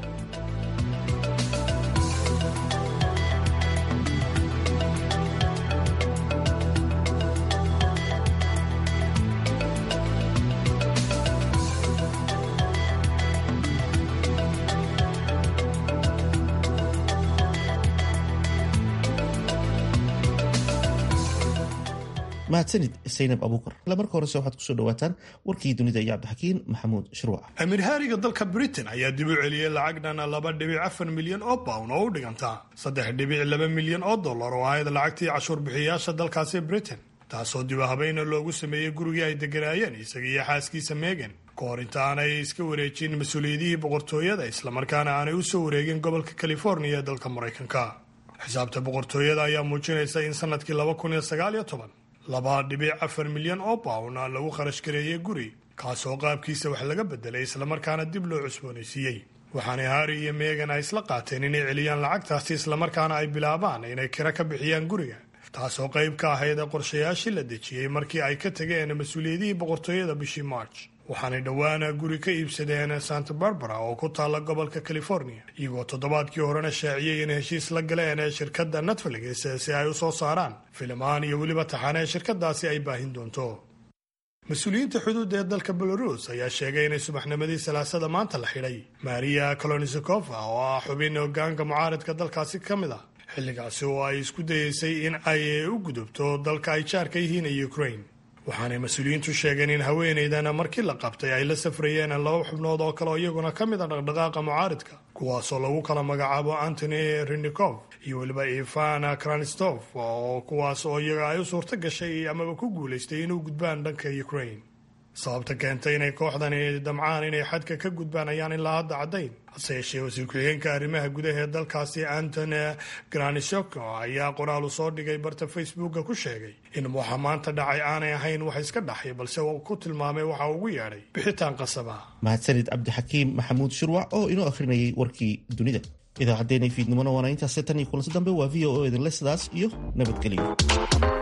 mahadsanid saynab abuukar. marka horese waxaad kusoo dhawaataan warkii dunida iyo cabdixakiin maxamuud shirwac. amiir haariga dalka britain ayaa dib u celiyey lacag dhan $2.4 milyan oo pound oo u dhiganta $3.2 milyan oo dollar oo ahayd lacagtii cashuur bixiyayaasha dalkaasi britain, taasoo dib u habayna loogu sameeyey gurigii ay deganaayeen isaga iyo xaaskiisa megan ka hor inta aanay iska wareejin mas-uuliyadihii boqortooyada islamarkaana aanay u soo wareegin gobolka california ee dalka maraykanka. xisaabta boqortooyada ayaa muujinaysa in sanadkii 2019 $2.4 milyan oo pound lagu kharash gareeyay guri kaasoo qaabkiisa wax laga bedelay islamarkaana dib loo cusboonaysiiyey. waxaana Harry iyo Meghan ay isla qaateen inay celiyaan lacagtaasi islamarkaana ay bilaabaan inay kira ka bixiyaan guriga, taasoo qayb ka ahayd qorshayaashii la dejiyey markii ay ka tageen mas-uuliyadihii boqortooyada bishii March. waxaanay dhowaana guri ka iibsadeen Santa Barbara oo ku taalla gobolka California, iyagoo toddobaadkii horena shaaciyey in heshiis la galeen shirkadda Netflix si ay u soo saaraan filimaan iyo weliba taxane shirkadaasi ay baahin doonto. mas-uuliyiinta xuduudda ee dalka Belarus ayaa sheegay inay subaxnimadii salaasada maanta la xidhay Maria Kolesnikova oo ah xubin hoggaanka mucaaradka dalkaasi ka mid ah, xilligaasi oo ay isku dayeysay in ay u gudubto dalka ay jaarka yihiin ee Ukraine. waxaanay mas-uuliyiintu sheegeen in haweenaydana markii la qabtay ay la safrayeen 2 xubnood oo kale oo iyaguna ka mid a dhaqdhaqaaqa mucaaridka, kuwaasoo lagu kala magacaabo Antony Rindikov iyo weliba Ivana Kranistov, oo kuwaas oo iyaga ay u suurto gashay amaba ku guulaystay inuu gudbaan dhanka Ukraine. sababta keentay inay kooxdani damcaan inay xadka ka gudbaan ayaan ilaa hadda caddayn, hase yeeshee wasiir ku-xigeenka arrimaha gudaha ee dalkaasi Antony Granishok ayaa qoraal u soo dhigay barta Facebooka ku sheegay in waxa maanta dhacay aanay ahayn wax iska dhaxay, balse uu ku tilmaamay waxa ugu yeedhay bixitaan qasaba. mahadsanid cabdixakiim maxamuud shirwac oo inoo akhrinayay warkii dunida. idaacaddeenay fiidnimona waana intaas tan iyo kulansi dambe waa VOO idinle sidaas iyo nabadgelyo.